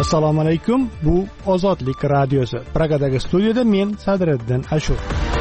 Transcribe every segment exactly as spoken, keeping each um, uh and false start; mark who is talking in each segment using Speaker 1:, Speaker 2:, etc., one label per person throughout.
Speaker 1: Assalomu alaykum. Bu Ozodlik radiosi. Pragadagi studiyada men Sadriddin Ashur.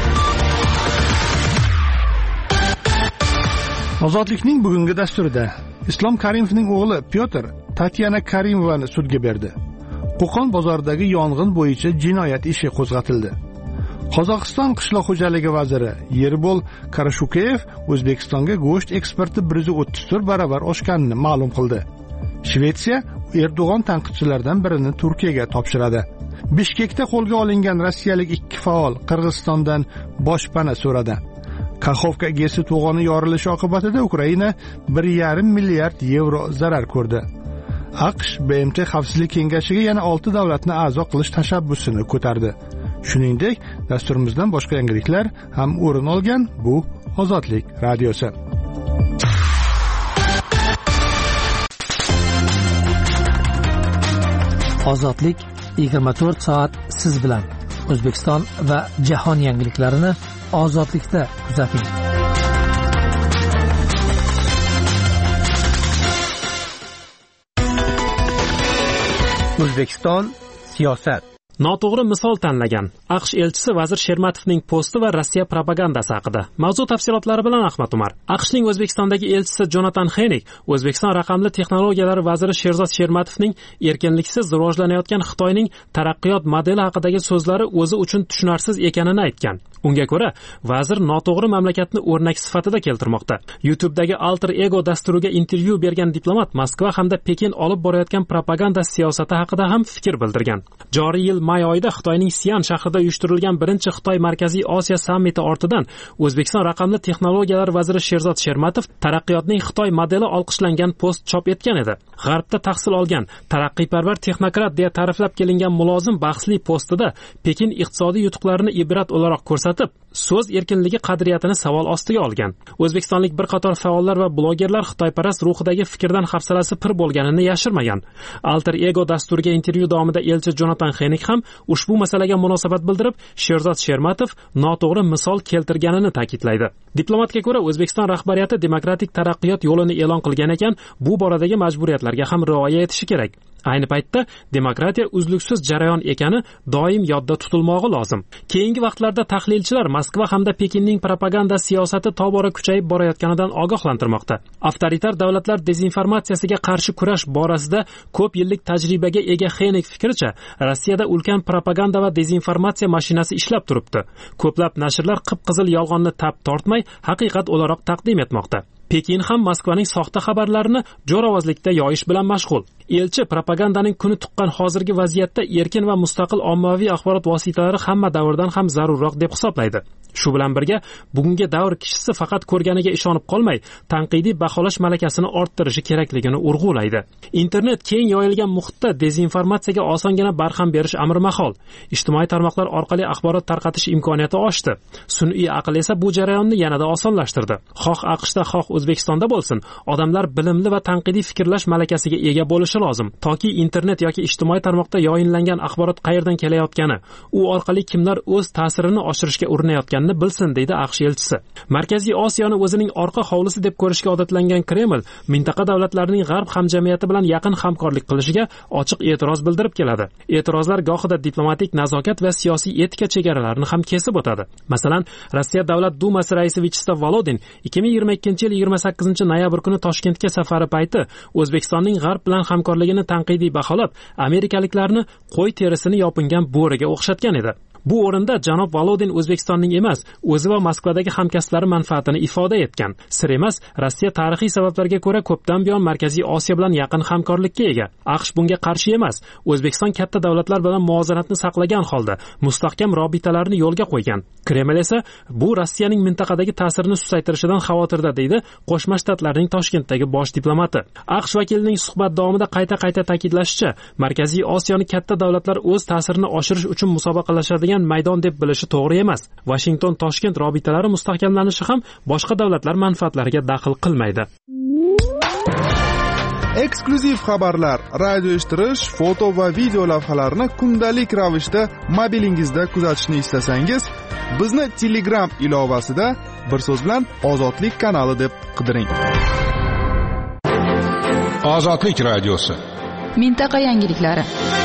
Speaker 1: Ozodlikning bugungi dasturida Islom Karimovning o'g'li Pyotr Tatyana Karimovani sudga berdi. Qo'qon bozoridagi yong'in bo'yicha jinoyat ishi qo'zg'atildi. Qozog'iston qishloq xo'jaligi vaziri Yerbol Karashukeyev O'zbekistonga go'sht eksporti bir yuz o'ttiz to'rt barobar oshganini ma'lum qildi. Shvetsiya Erdo'g'on tanqidchilaridan birini Turkiyaga topshiradi. Bishkekda qo'lga olingan rossiyalik ikki faol Qirg'izistondan boshpana so'radi. Kaxovka gesi to'g'oni yorilishi oqibatida Ukraina bir yarim milliard yevro zarar ko'rdi. AQSh B M T Xavfsizlik kengashiga yana olti davlatni a'zo qilish tashabbusini ko'tardi. Shuningdek, dasturimizdan boshqa yangiliklar ham o'rin olgan. Bu Ozodlik radiosi.
Speaker 2: Ozodlik yigirma to'rt soat siz bilan. O'zbekiston va jahon yangiliklarini Ozodlikda kuzating.
Speaker 3: O'zbekiston siyosat.
Speaker 4: Noto'g'ri misol tanlagan AQSh elchisi vazir Shermatovning posti va Rossiya propagandasi haqida. Mavzu tafsilotlari bilan Ahmad Umar. AQShning O'zbekistondagi elchisi Jonatan Henik O'zbekiston raqamli texnologiyalar vaziri Sherzod Shermatovning erkinliksiz rivojlanayotgan Xitoyning taraqqiyot modeli haqidagi so'zlari o'zi uchun tushunarsiz ekanini aytgan. Unga ko'ra, vazir noto'g'ri mamlakatni o'rnak sifatida keltirmoqda. YouTube'dagi Alter Ego dasturiga intervyu bergan diplomat Moskva hamda Pekin olib borayotgan propaganda siyosati haqida ham fikr bildirgan. Joriy yil may oyida Xitoyning Sian shahrida uyushtirilgan birinchi Xitoy Markaziy Osiyo sammiti ortidan O'zbekiston raqamli texnologiyalar vaziri Sherzod Shermatov taraqqiyotning Xitoy modeli olqishlangan post chop etgan edi. G'arbda tahsil olgan, taraqqiyparvar texnokrat deya ta'riflab kelingan mulozim bahsli postida Pekin iqtisodiy yutuqlarini ibrat o'laroq ko'rsatib, so'z erkinligi qadriyatini savol ostiga olgan. O'zbekistonlik bir qator faollar va blogerlar xitoyparast ruhidagi fikrdan hafsalasi pir bo'lganini yashirmagan. Alter Ego dasturiga intervyu davomida elchi Jonatan Henik ham ushbu masalaga munosabat bildirib, Sherzod Shermatov noto'g'ri misol keltirganini ta'kidlaydi. Diplomatga ko'ra, O'zbekiston rahbariyati demokratik taraqqiyot yo'lini e'lon qilgan ekan, bu boradagi majburiyatlarga ham rioya etishi kerak. Ayni paytda demokratiya uzluksiz jarayon ekani doim yodda tutilmog'i lozim. Keyingi vaqtlarda tahlilchilar Moskva hamda Pekinning propaganda siyosati tobora kuchayib borayotganidan ogohlantirmoqda. Avtoritar davlatlar dezinformatsiyasiga qarshi kurash borasida ko'p yillik tajribaga ega Henik fikricha, Rossiyada ulkan propaganda va dezinformatsiya mashinasi ishlab turibdi. Ko'plab nashrlar qip-qizil yolg'onni tap tortmay, haqiqat o'laroq taqdim etmoqda. Pekin ham Moskvaning soxta xabarlarini jo'ravozlikda yoyish bilan mashg'ul. Elchi propagandaning kuni tuqqan hozirgi vaziyatda erkin va mustaqil ommaviy axborot vositalari hamma davrdan ham zarurroq deb hisoblaydi. Shu bilan birga, bugungi davr kishisi faqat ko'rganiga ishonib qolmay, tanqidiy baholash malakasini orttirishi kerakligini urg'ulaydi. Internet keng yoyilgan muhitda dezinformatsiyaga osongina barham berish amri mahol. Ijtimoiy tarmoqlar orqali axborot tarqatish imkoniyati oshdi. Sun'iy aql esa bu jarayonni yanada osonlashtirdi. Xoh AQShda, xoh O'zbekistonda bo'lsin, odamlar bilimli va tanqidiy fikrlash malakasiga ega bo'lishi lozim. Toki internet yoki ijtimoiy tarmoqda yoyinlangan axborot qayerdan kelayotgani, u orqali kimlar o'z ta'sirini oshirishga urinayotganini bilsin, deydi AQSh elchisi. Markaziy Osiyoni o'zining orqa hovlisi deb ko'rishga odatlangan Kreml mintaqa davlatlarining g'arb hamjamiyati bilan yaqin hamkorlik qilishiga ochiq e'tiroz bildirib keladi. E'tirozlar gohida diplomatik nazokat va siyosiy etika chegaralarini ham kesib o'tadi. Masalan, Rossiya Davlat Dumasi raisi Vyacheslav Volodin ikki ming yigirma ikkinchi yil yigirma sakkizinchi noyabr kuni Toshkentga safari payti O'zbekistonning g'arb bilan hamkorligini tanqidiy baholab, amerikaliklarni qo'y terisini yopingan bo'riga o'xshatgan edi. Bu o'rinda janob Volodin O'zbekistonning emas, o'zi va Moskvadagi hamkasblari manfaatini ifoda etgan. Sir emas, Rossiya tarixiy sabablarga ko'ra ko'pdan buyon Markaziy Osiyo bilan yaqin hamkorlikka ega. AQSh bunga qarshi emas. O'zbekiston katta davlatlar bilan muvozanatni saqlagan holda mustahkam robitalarni yo'lga qo'ygan. Kreml esa bu Rossiyaning mintaqadagi ta'sirini susaytirishidan xavotirda, deydi Qo'shma Shtatlarning Toshkentdagi bosh diplomati. AQSh vakilining suhbat davomida qayta-qayta ta'kidlashicha, Markaziy Osiyoni katta davlatlar o'z ta'sirini oshirish uchun musobaqalashadigan maydon deb bilishi to'g'ri emas. Washington Toshkent robitalari mustahkamlanishi ham boshqa davlatlar manfaatlariga daxl qilmaydi.
Speaker 5: Eksklyuziv xabarlar, radio eshittirish, foto va video lavhalarni kundalik ravishda mobilingizda kuzatishni istasangiz, bizni Telegram ilovasida bir so'z bilan Ozodlik kanali deb qidiring.
Speaker 6: Ozodlik radiosi
Speaker 3: Mintaqa yangiliklari.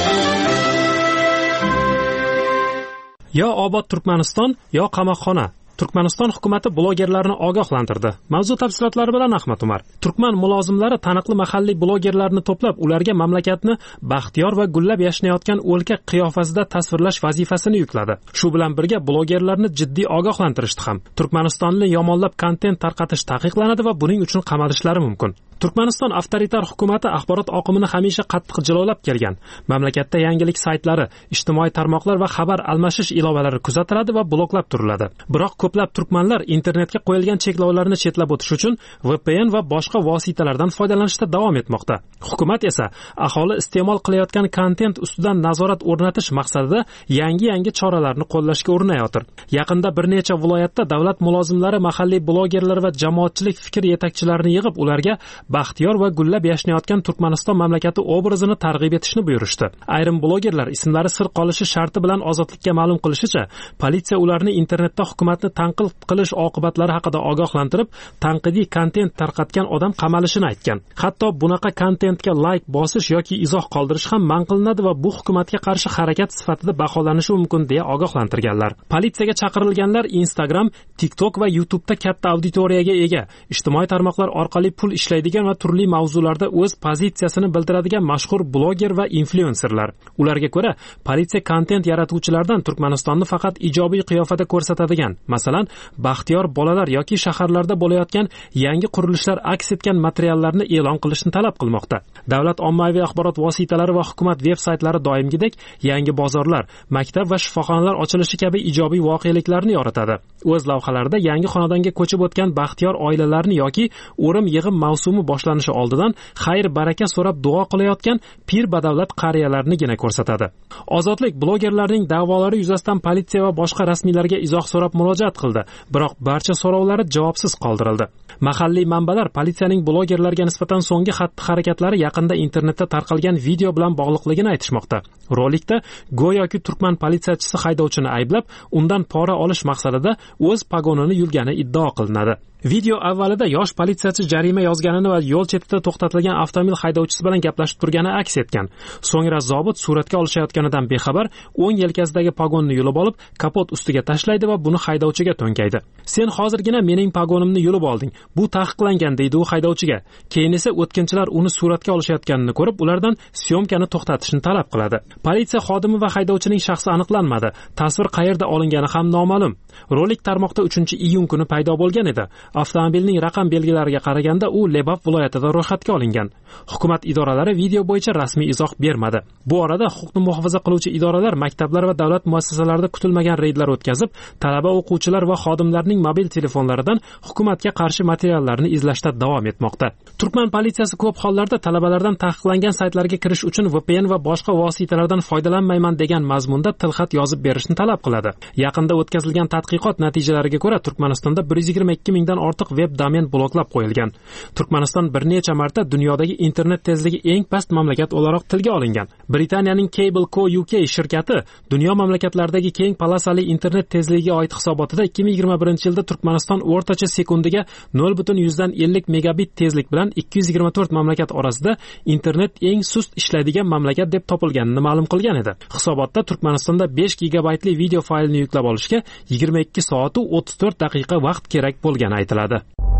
Speaker 4: Yo obod Turkmaniston, yo qamoqxona. Turkmaniston hukumati blogerlarni ogohlantirdi. Mavzu tafsilotlari bilan Ahmad Umar. Turkman mulozimlari taniqli mahalliy blogerlarni to'plab, ularga mamlakatni baxtiyor va gullab yashnayotgan o'lka qiyofasida tasvirlash vazifasini yukladi. Shu bilan birga blogerlarni jiddiy ogohlantirishdi ham. Turkmanistonni yomonlab kontent tarqatish taqiqlanadi va buning uchun qamalishlari mumkin. Turkmaniston avtoritar hukumati axborot oqimini hamisha qattiq jilovlab kelgan. Mamlakatda yangilik saytlari, ijtimoiy tarmoqlar va xabar almashish ilovalari kuzatiladi va bloklab turiladi. Biroq ko'plab turkmanlar internetga qo'yilgan cheklovlarni chetlab o'tish uchun V P N va boshqa vositalardan foydalanishda davom etmoqda. Hukumat esa aholi iste'mol qilayotgan kontent ustidan nazorat o'rnatish maqsadida yangi-yangi choralarni qo'llashga urinayotir. Yaqinda bir necha viloyatda davlat mulozimlari mahalliy blogerlar va jamoatchilik fikr yetakchilarini yig'ib, ularga baxtiyor va gullab yashnayotgan Turkmaniston mamlakati obrazini targ'ib etishni buyurishdi. Ayrim blogerlar ismlari sir qolishi sharti bilan ozodlikka ma'lum qilishicha, politsiya ularni internetda hukumatni tanqid qilish oqibatlari haqida ogohlantirib, tanqidiy kontent tarqatgan odam qamalishini aytgan. Hatto bunaqa kontentga like bosish yoki izoh qoldirish ham man qilinadi va bu hukumatga qarshi harakat sifatida baholanishi mumkin deya ogohlantirganlar. Politsiyaga chaqirilganlar Instagram, TikTok va YouTube'da katta auditoriyaga ega, ijtimoiy tarmoqlar orqali pul ishlaydigan va turli mavzularda o'z pozitsiyasini bildiradigan mashhur bloger va influenserlar. Ularga ko'ra, politsiya kontent yaratuvchilardan Turkmanistonni faqat ijobiy qiyofada ko'rsatadigan, masalan, baxtiyor bolalar yoki shaharlarda bo'layotgan yangi qurilishlar aks etgan materiallarni e'lon qilishni talab qilmoqda. Davlat ommaviy axborot vositalari va hukumat veb-saytlari doimgidek yangi bozorlar, maktab va shifoxonalar ochilishi kabi ijobiy voqeliklarni yoritadi. O'z lavhalarida yangi xonadonga ko'chib o'tgan baxtiyor oilalarni yoki o'rim yig'im mavsumi boshlanishi oldidan xayr baraka so'rab duo qilayotgan pir badavlat qariyalarnigina ko'rsatadi. Ozodlik blogerlarning da'volari yuzasidan politsiya va boshqa rasmiylarga izoh so'rab murojaat qildi, biroq barcha so'rovlari javobsiz qoldirildi. Mahalliy manbalar politsiyaning blogerlarga nisbatan so'nggi xatti-harakatlari yaqinda internetda tarqalgan video bilan bog'liqligini aytishmoqda. Rolikda go'yoki turkman politsiyachisi haydovchini ayblab, undan pora olish maqsadida o'z pagonini yulgani iddao qilinadi. Video avvalida yosh politsiyachi jarima yozganini va yo'l chetida to'xtatilgan avtomobil haydovchisi bilan gaplashib turgani aks etgan. So'ngra zobit suratga olishayotganidan bexabar o'ng yelkasidagi pagonni yulib olib, kapot ustiga tashlaydi va buni haydovchiga to'nkaydi. "Sen hozirgina mening pagonimni yulib olding. Bu taqiqlangan", deydi u haydovchiga. Keyin esa o'tkinchilar uni suratga olishayotganini ko'rib, ulardan syomkani to'xtatishni talab qiladi. Politsiya xodimi va haydovchining shaxsi aniqlanmadi. Tasvir qayerda olingani ham noma'lum. Rolik tarmoqda uchinchi iyun kuni paydo bo'lgan edi. Avtomobilning raqam belgilariga qaraganda u Lebap viloyatida ro'yxatga olingan. Hukumat idoralari video bo'yicha rasmiy izoh bermadi. Bu orada huquqni muhofaza qiluvchi idoralar maktablar va davlat muassasalarida kutilmagan reydlar o'tkazib, talaba, o'quvchilar va xodimlarning mobil telefonlaridan hukumatga qarshi materiallarni izlashda davom etmoqda. Turkman politsiyasi ko'p hollarda talabalardan taqiqlangan saytlarga kirish uchun V P N va boshqa vositalardan foydalanmayman degan mazmunda tilxat yozib berishni talab qiladi. Yaqinda o'tkazilgan tadqiqot natijalariga ko'ra, Turkmanistonda bir yuz yigirma ikki mingdan ortiq web domen bloklab qo'yilgan. Turkmaniston bir necha marta dunyodagi internet tezligi eng past mamlakat o'laroq tilga olingan. Britaniyaning Cable Co U K shirkati dunyo mamlakatlaridagi keng polosali internet tezligiga oid hisobotida ikki ming yigirma birinchi yilda Turkmaniston o'rtacha sekundiga nol butun yuzdan ellik megabit tezlik bilan ikki yuz yigirma to'rt mamlakat orasida internet eng sust ishlaydigan mamlakat deb topilganini ma'lum qilgan edi. Hisobotda Turkmanistonda besh gigabaytli video faylni yuklab olishga yigirma ikki soat va o'ttiz to'rt daqiqa vaqt kerak bo'lgani aytiladi.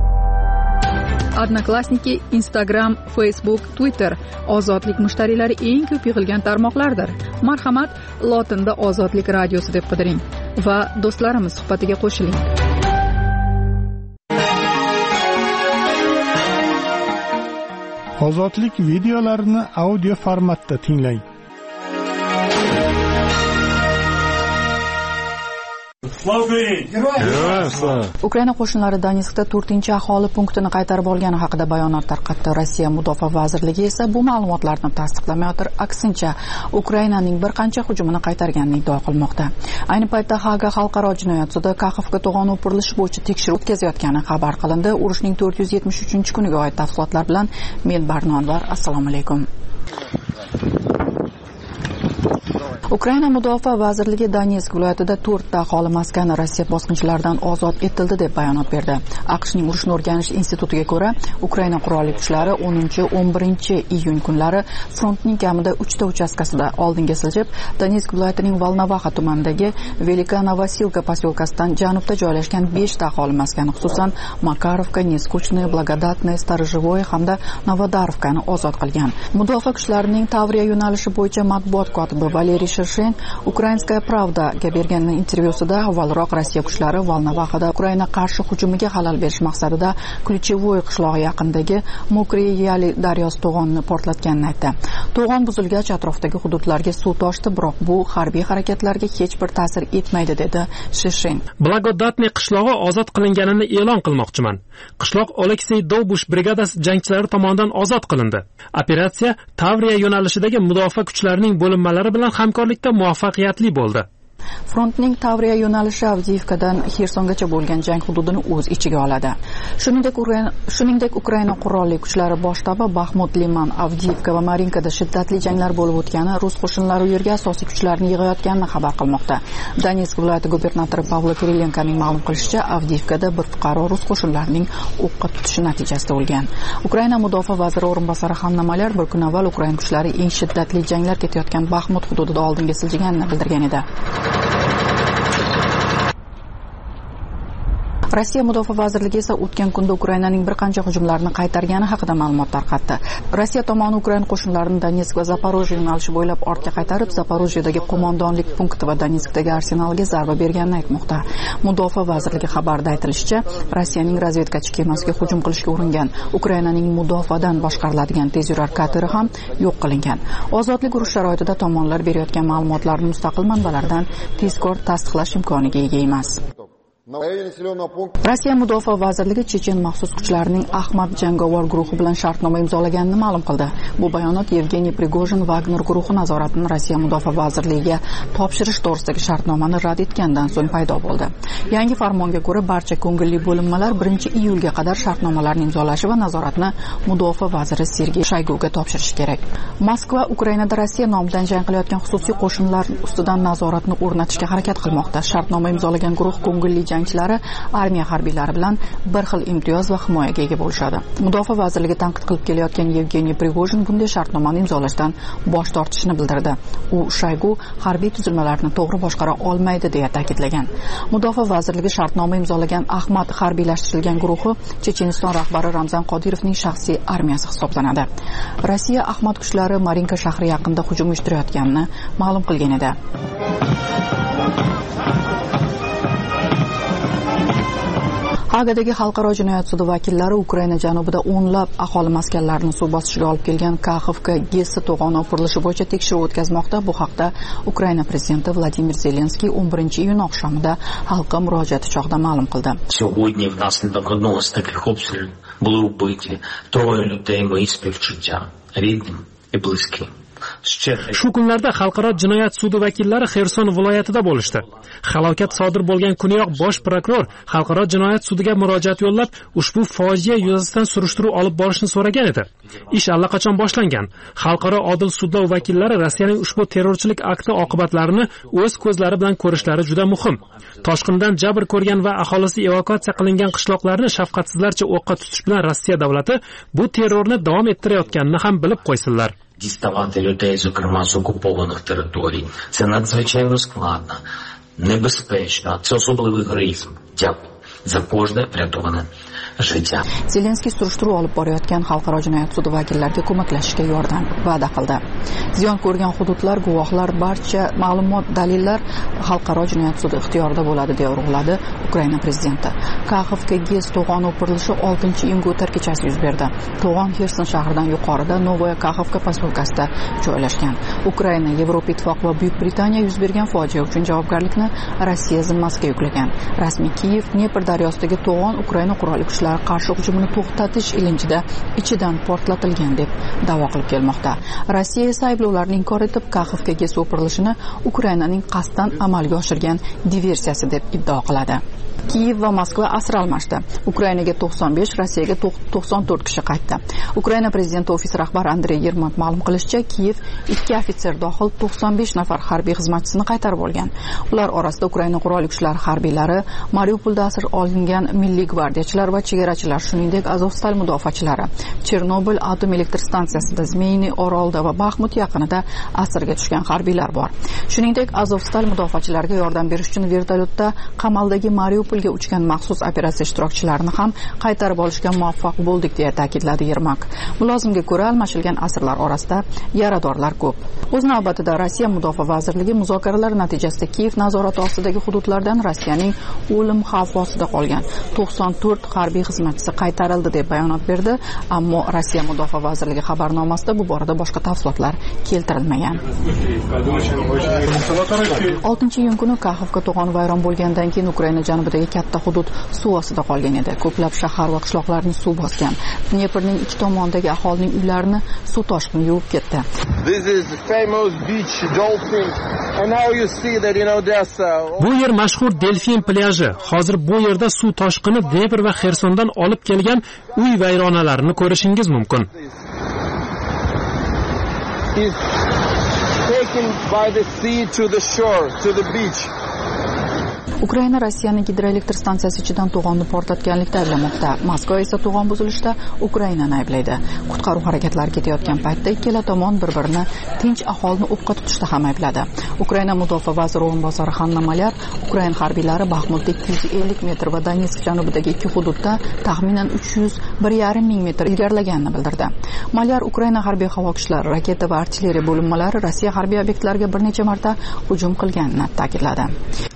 Speaker 3: Odnoklassniki, Instagram, Facebook, Twitter ozodlik mushtariylari eng ko'p yig'ilgan tarmoqlardir. Marhamat, lotinda Ozodlik radiosi deb qidiring va do'stlarimiz suhbatiga qo'shiling.
Speaker 1: Ozodlik videolarini audio formatda tinglang.
Speaker 3: Ukraina qo'shinlari Donetskda to'rtinchi aholi punktini qaytarib olgani haqida bayonot tarqatdi. Rossiya Mudofaa vazirligi esa bu ma'lumotlarni tasdiqlamayotir, aksincha Ukrainaning bir qancha hujumini qaytarganini iddao qilmoqda. Ayni paytda Haga xalqaro jinoyat sudi Kaxovga to'g'on o'pirilishi bo'yicha tekshiruv o'tkazayotgani xabar qilindi. Urushning to'rt yuz yetmish uchinchi kuniga oid tafsilotlar bilan men Barno Anvar. Assalomu alaykum. Ukraina mudofaa vazirligi Donetsk viloyatida to'rtta aholi maskani Rossiya bosqinchilaridan ozod etildi deb bayonot berdi. AQShning urushni o'rganish institutiga ko'ra, Ukraina qurolli kuchlari o'ninchi o'n birinchi iyun kunlari frontning kamida uchta uchastkasida oldinga siljib, Donetsk viloyatining Volnovaxa tumanidagi Velika Novosilka posyolkasidan janubda joylashgan beshta aholi maskani, xususan Makarovka, Neskuchny, Blagodatny, Starozhevoy hamda Novodarovkani ozod qilgan. Mudofaa kuchlarining Tavriya yo'nalishi bo'yicha matbuot kotibi Valeriy Shershin Ukrainskaya Pravdaga bergan intervyusida avvalroq Rossiya kuchlari Volnovaxada Ukraina qarshi hujumiga xalal berish maqsadida Ключевой qishlog'i yaqinidagi Mokriy Yali daryosi to'g'onni portlatganini aytdi. To'g'on buzilgach atrofdagi hududlarga suv toshdi, biroq bu harbiy harakatlarga hech bir ta'sir etmaydi dedi Shershin.
Speaker 4: Blagodatny qishlog'i ozod qilinganini e'lon qilmoqchiman. Qishloq Oleksiy Dobush brigadasi jangchilari tomonidan ozod qilindi. Operatsiya Tavriya yo'nalishidagi mudofaa kuchlarining bo'linmalari bilan hamkorlikda muvaffaqiyatli bo'ldi.
Speaker 3: Frontning Tavriya yo'nalishi Avdiivkadan Xersongacha bo'lgan jang hududini o'z ichiga oladi. Shuningdek, Ukraina shuningdek Ukraina qurolli kuchlari bosh shtabi Baxmut, Liman, Avdiivka va Marinkada shiddatli janglar bo'lib o'tgani, rus qo'shinlari u yerga asosiy kuchlarni yig'ayotganini xabar qilmoqda. Donetsk viloyati gubernatori Pavlo Kirilenkoning ma'lum qilishicha, Avdiivkada bir fuqaro rus qo'shinlarining o'qqa tutishi natijasida o'lgan. Ukraina mudofaa vaziri o'rinbosari Hanna Malyar bir kun avval Ukraina kuchlari eng shiddatli janglar ketayotgan Baxmut hududida oldinga siljiganini bildirgan edi. Rossiya mudofaa vazirligi esa o'tgan kunda Ukrainaning bir qancha hujumlarini qaytargani haqida ma'lumot tarqatdi. Rossiya tomoni Ukraina qo'shinlarini Donetsk va Zaporojye yo'nalishi bo'ylab ortga qaytarib, Zaporojyedagi qo'mondonlik punkti va Donetskdagi arsenalga zarba berganini aytmoqda. Mudofaa vazirligi xabarida aytilishicha, Rossiyaning razvedkachi kemasiga hujum qilishga uringan Ukrainaning mudofaadan boshqariladigan tezyurar kateri ham yo'q qilingan. Ozodlik urush sharoitida tomonlar berayotgan ma'lumotlarni mustaqil manbalardan tezkor tasdiqlash imkoniga ega emas. Rossiya mudofaa vazirligi Chechen maxsus kuchlarining Ahmad jangovar guruhi bilan shartnoma imzolaganini ma'lum qildi. Bu bayonot Yevgeniy Prigojin Wagner guruhi nazoratini Rossiya mudofaa vazirligiga topshirish to'g'risidagi shartnomani rad etgandan so'ng paydo bo'ldi. Yangi farmonga ko'ra, barcha ko'ngilli bo'linmalar birinchi iyulga qadar shartnomalarni imzolashi va nazoratni mudofaa vaziri Sergey Shoyguga topshirishi kerak. Moskva Ukrainada Rossiya nomidan jang qilayotgan xususiy qo'shinlar ustidan nazoratni o'rnatishga harakat qilmoqda. Shartnoma imzolagan guruh ko'ngilli jangchilari armiya harbiylari bilan bir xil imtiyoz va himoyaga ega bo'lishadi. Mudofaa vazirligi tanqid qilib kelayotgan Yevgeniy Prigojin bunday shartnomani imzolashdan bosh tortishini bildirdi. U Shoygu harbiy tuzilmalarni to'g'ri boshqara olmaydi deya ta'kidlagan. Mudofaa vazirligi shartnoma imzolagan Ahmad harbiylashtirilgan guruhi Checheniston rahbari Ramzan Qodirovning shaxsiy armiyasi hisoblanadi. Rossiya Ahmad kuchlari Marinka shahri yaqinida hujum uyushtirayotganini ma'lum qilgan edi. Hagadagi xalqaro jinoyat sudi vakillari Ukraina janubida o'nlab aholi maskanlarini suv bosishiga olib kelgan Kaxovka Gesi to'g'oni o'pirilishi bo'yicha tekshiruv o'tkazmoqda. Bu haqda Ukraina prezidenti Vladimir Zelenskiy o'n birinchi iyun oqshomida xalqqa murojaati chog'ida ma'lum qildi.
Speaker 6: Сьогодні внаслідок одного з таких обстрілів були вбиті троє людей мої співчуття, рідним і близьким.
Speaker 4: Shu kunlarda xalqaro jinoyat sudi vakillari Xerson viloyatida bo'lishdi. Halokat sodir bo'lgan kuniyoq bosh prokuror xalqaro jinoyat sudiga murojaat yo'llab, ushbu fojia yuzasidan surishtiruv olib borishni so'ragan edi. Ish allaqachon boshlangan. Xalqaro odil sudlov vakillari Rossiyaning ushbu terrorchilik akti oqibatlarini o'z ko'zlari bilan ko'rishlari juda muhim. Toshqindan jabr ko'rgan va aholisi evakuatsiya qilingan qishloqlarni shafqatsizlarcha o'qqa tutish bilan Rossiya davlati bu terrorni davom ettirayotganini ham bilib qo'ysinlar.
Speaker 6: Діставати людей, зокрема з окупованих територій, це надзвичайно складно, небезпечно, це особливий героїзм. Дякую за кожне врятоване життя.
Speaker 3: Zelenskiy surishtiruv olib borayotgan xalqaro jinoyat sudi vakillariga ko'maklashishga yordam va'da qildi. Ziyon ko'rgan hududlar, guvohlar, barcha ma'lumot, dalillar xalqaro jinoyat sudi ixtiyorida bo'ladi deya urg'uladi Ukraina prezidenti. Kaxovka Gesi to'g'oni o'pirilishi oltinchi iyunga o'tar kechasi yuz berdi. To'g'on Xerson shahridan yuqorida Novoya Kaxovka posyolkasida joylashgan. Ukraina, Yevropa Ittifoqi va Buyuk Britaniya yuz bergan fojia uchun javobgarlikni Rossiya zimmasiga yuklagan. Rasmiy Kiyev Dnepr daryosidagi to'g'on Ukraina qurolli kuchlari qarshi hujumini to'xtatish ilinjida ichidan portlatilgan deb da'vo qilib kelmoqda. Rossiya esa ayblovlarni inkor etib, Kaxovka Gesi o'pirilishini Ukrainaning qasddan amalga oshirgan diversiyasi deb iddao qiladi. Kiyev va Moskva asir almashdi. Ukrainaga to'qson besh, Rossiyaga to'qson to'rt kishi qaytdi. Ukraina prezidenti ofisi rahbari Andrey Yermak ma'lum qilishicha, Kiyev ikki ofitser dohil to'qson besh nafar harbiy xizmatchisini qaytarib olgan. Ular orasida Ukraina qurolli kuchlari harbiylari, Mariupolda asir olingan milliy gvardiyachilar va chegarachilar, shuningdek Azovstal mudofaachilari, Chernobil atom elektr stansiyasida, Zmeyniy orolida va Baxmut yaqinida asirga tushgan harbiylar bor. Shuningdek, Azovstal mudofaachilariga yordam berish uchun vertolyotda qamaldagi Mariupolga uchgan maxsus operatsiya ishtirokchilarini ham qaytarib olishga muvaffaq bo'ldik, deya ta'kidladi Yermak. Mulozimga ko'ra, almashilgan asirlar orasida yaradorlar ko'p. O'z navbatida Rossiya mudofaa vazirligi muzokaralar natijasida Kiyev nazorati ostidagi hududlardan Rossiyaning o'lim xavfi ostida qolgan to'qson to'rt harbiy xizmatchisi qaytarildi deb bayonot berdi, ammo Rossiya mudofaa vazirligi xabarnomasida bu borada boshqa tafsilotlar keltirilmagan. oltinchi iyun kuni Kaxovka to'g'oni vayron bo'lgandan keyin Ukraina janubidagi katta hudud suv ostida qolgan edi. Ko'plab shahar va qishloqlarni suv bosgan. Dneprning ikki tomonidagi aholining uylarini suv toshqini yuvib ketdi.
Speaker 4: Bu yer mashhur Delfin plyaji. Hozir bu yerda suv toshqini Dnepr va Xersondan olib kelgan uy vayronalarini ko'rishingiz mumkin.
Speaker 7: Taken by the sea to the shore, to the beach.
Speaker 3: Ukraina Rossiyaning gidroelektr stansiyasi ichidan to'g'onni portlatganlikda ayblamoqda. Moskva esa to'g'on buzilishida Ukrainani ayblaydi. Qutqaruv harakatlari ketayotgan paytda ikkala tomon bir-birini tinch aholini o'qqa tutishda ham aybladi. Ukraina mudofaa vaziri o'rinbosari Hanna Malyar Ukraina harbiylari Baxmutda ikki yuz ellik metr va Donetsk janubidagi ikki hududda taxminan uch yuz bir yarim ming metr ilgarilaganini bildirdi. Malyar Ukraina harbiy havo kuchlari, raketa va artilleriya bo'linmalari Rossiya harbiy obyektlariga bir necha marta hujum qilganini ta'kidladi.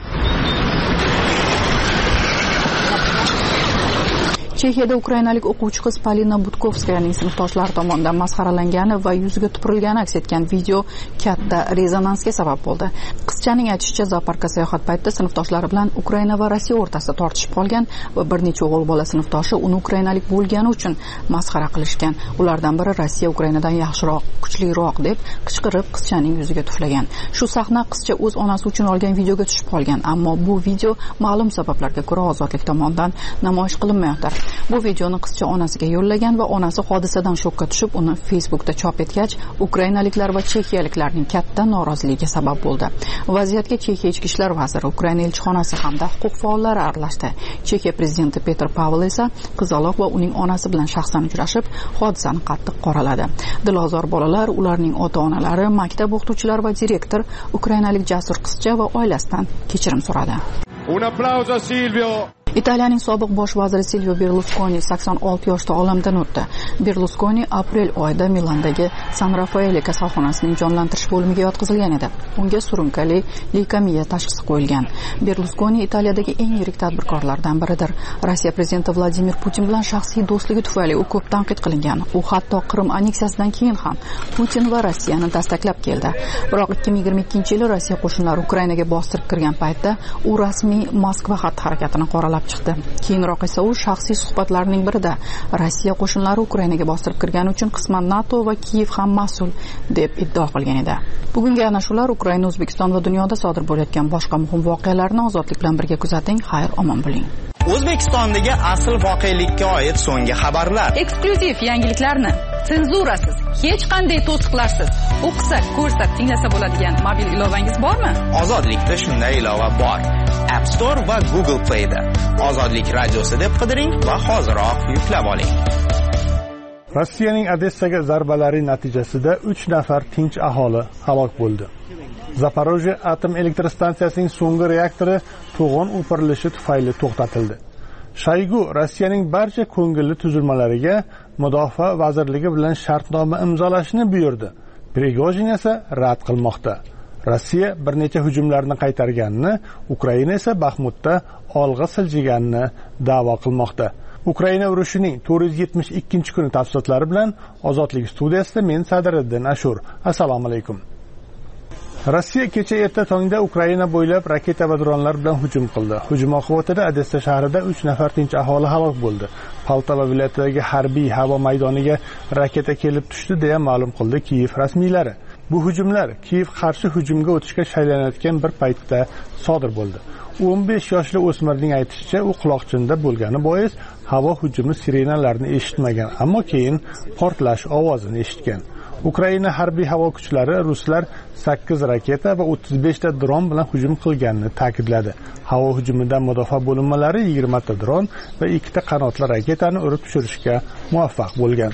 Speaker 3: Chexiyada ukrainalik o'quvchi qiz Polina Butkovskayaning sinfdoshlari tomonidan masxaralangani va yuziga tupurilgani aks etgan video katta rezonansga sabab bo'ldi. Qizchaning aytishicha, zooparkka sayohat paytida sinfdoshlari bilan Ukraina va Rossiya o'rtasida tortishib qolgan va bir necha o'g'il bola sinfdoshi uni ukrainalik bo'lgani uchun masxara qilishgan. Ulardan biri Rossiya Ukrainadan yaxshiroq, kuchliroq deb qichqirib qizchaning yuziga tuflagan. Shu sahna qizcha o'z onasi uchun olgan videoga tushib qolgan, ammo bu video ma'lum sabablarga ko'ra ozodlik tomonidan namoyish qilinmayapti. Bu videoni qizcha onasiga yo'llagan va onasi hodisadan shokka tushib, uni Facebookda chop etgach, ukrainaliklar va chexiyaliklarning katta noroziligiga sabab bo'ldi. Vaziyatga Chexiya ichki ishlar vaziri, Ukraina elchixonasi hamda huquq faollari aralashdi. Chexiya prezidenti Petr Pavel esa qizaloq va uning onasi bilan shaxsan uchrashib, hodisani qattiq qoraladi. Dilozor bolalar, ularning ota-onalari, maktab o'qituvchilari va direktor ukrainalik jasur qizcha va oilasidan kechirim so'radi.
Speaker 7: Un applauso a Silvio.
Speaker 3: Italiyaning sobiq bosh vaziri Silvio Berlusconi sakson olti yoshda olamdan o'tdi. Berlusconi aprel oyida Milandagi San Raffaele kasalxonasining jonlantirish bo'limiga yotqizilgan edi. Unga surunkali leykemiya tashxisi qo'yilgan. Berlusconi Italiyadagi eng yirik tadbirkorlardan biridir. Rossiya prezidenti Vladimir Putin bilan shaxsiy do'stligi tufayli u ko'p tanqid qilingan. U hatto Qrim anneksiyasidan keyin ham Putin va Rossiyani dastaklab keldi. Biroq ikki ming yigirma ikkinchi yili Rossiya qo'shinlari Ukrainaga bostirib kirgan paytda u rasmiy Moskva xatti-harakatini qoralab chiqdi. Keyinroq esa u shaxsiy suhbatlarining birida Rossiya qo'shinlari Ukrainaga bostirib kirgani uchun qisman NATO va Kiyev ham mas'ul deb iddao qilgan edi. Bugungi ana shular Ukraina, O'zbekiston va dunyoda sodir bo'layotgan boshqa muhim voqealarni ozodlik bilan birga kuzating. Xayr, omon bo'ling.
Speaker 8: O'zbekistondagi asl voqelikka oid so'nggi xabarlar.
Speaker 9: Eksklyuziv yangiliklarni senzurasiz, hech qanday to'siqlarsiz o'qisak, ko'rsak, tinglasa bo'ladigan mobil ilovangiz bormi?
Speaker 8: Ozodlikda shunday ilova bor. App Store va Google Play da. Ozodlik radiosi deb qidiring va hoziroq yuklab oling.
Speaker 1: Rossiyaning Odessaga zarbalari natijasida uch nafar tinch aholi halok bo'ldi. Zaporojye atom elektr stansiyasining so'nggi reaktori to'g'on o'pirilishi tufayli to'xtatildi. Shoygu Rossiyaning barcha ko'ngilli tuzilmalariga mudofaa vazirligi bilan shartnoma imzolashni buyurdi. Prigojin esa rad qilmoqda. Rossiya bir necha hujumlarni qaytarganini, Ukraina esa Baxmutda olg'a siljiganini da'vo qilmoqda. Ukraina urushining to'rt yuz yetmish ikkinchi kuni tafsilotlari bilan Ozodlik studiyasida men Sadiriddin Ashur. Assalomu alaykum. Rossiya kecha erta tongda Ukraina bo'ylab raketa va dronlar bilan hujum qildi. Hujum oqibatida Odessa shahrida uch nafar tinch aholi halok bo'ldi. Poltava viloyatidagi harbiy havo maydoniga raketa kelib tushdi deya ma'lum qildi Kiyev rasmiylari. Bu hujumlar Kiyev qarshi hujumga o'tishga shaylanayotgan bir paytda sodir bo'ldi. o'n besh yoshli o'smirning aytishicha, u quloqchinda bo'lgani bois havo hujumi sirenalarini eshitmagan, ammo keyin portlash ovozini eshitgan. Ukraina harbiy havo kuchlari ruslar sakkiz raketa va o'ttiz besh ta dron bilan hujum qilganini ta'kidladi. Havo hujumidan mudofaa bo'linmalari yigirma ta dron va ikki ta qanotli raketani urib tushirishga muvaffaq bo'lgan.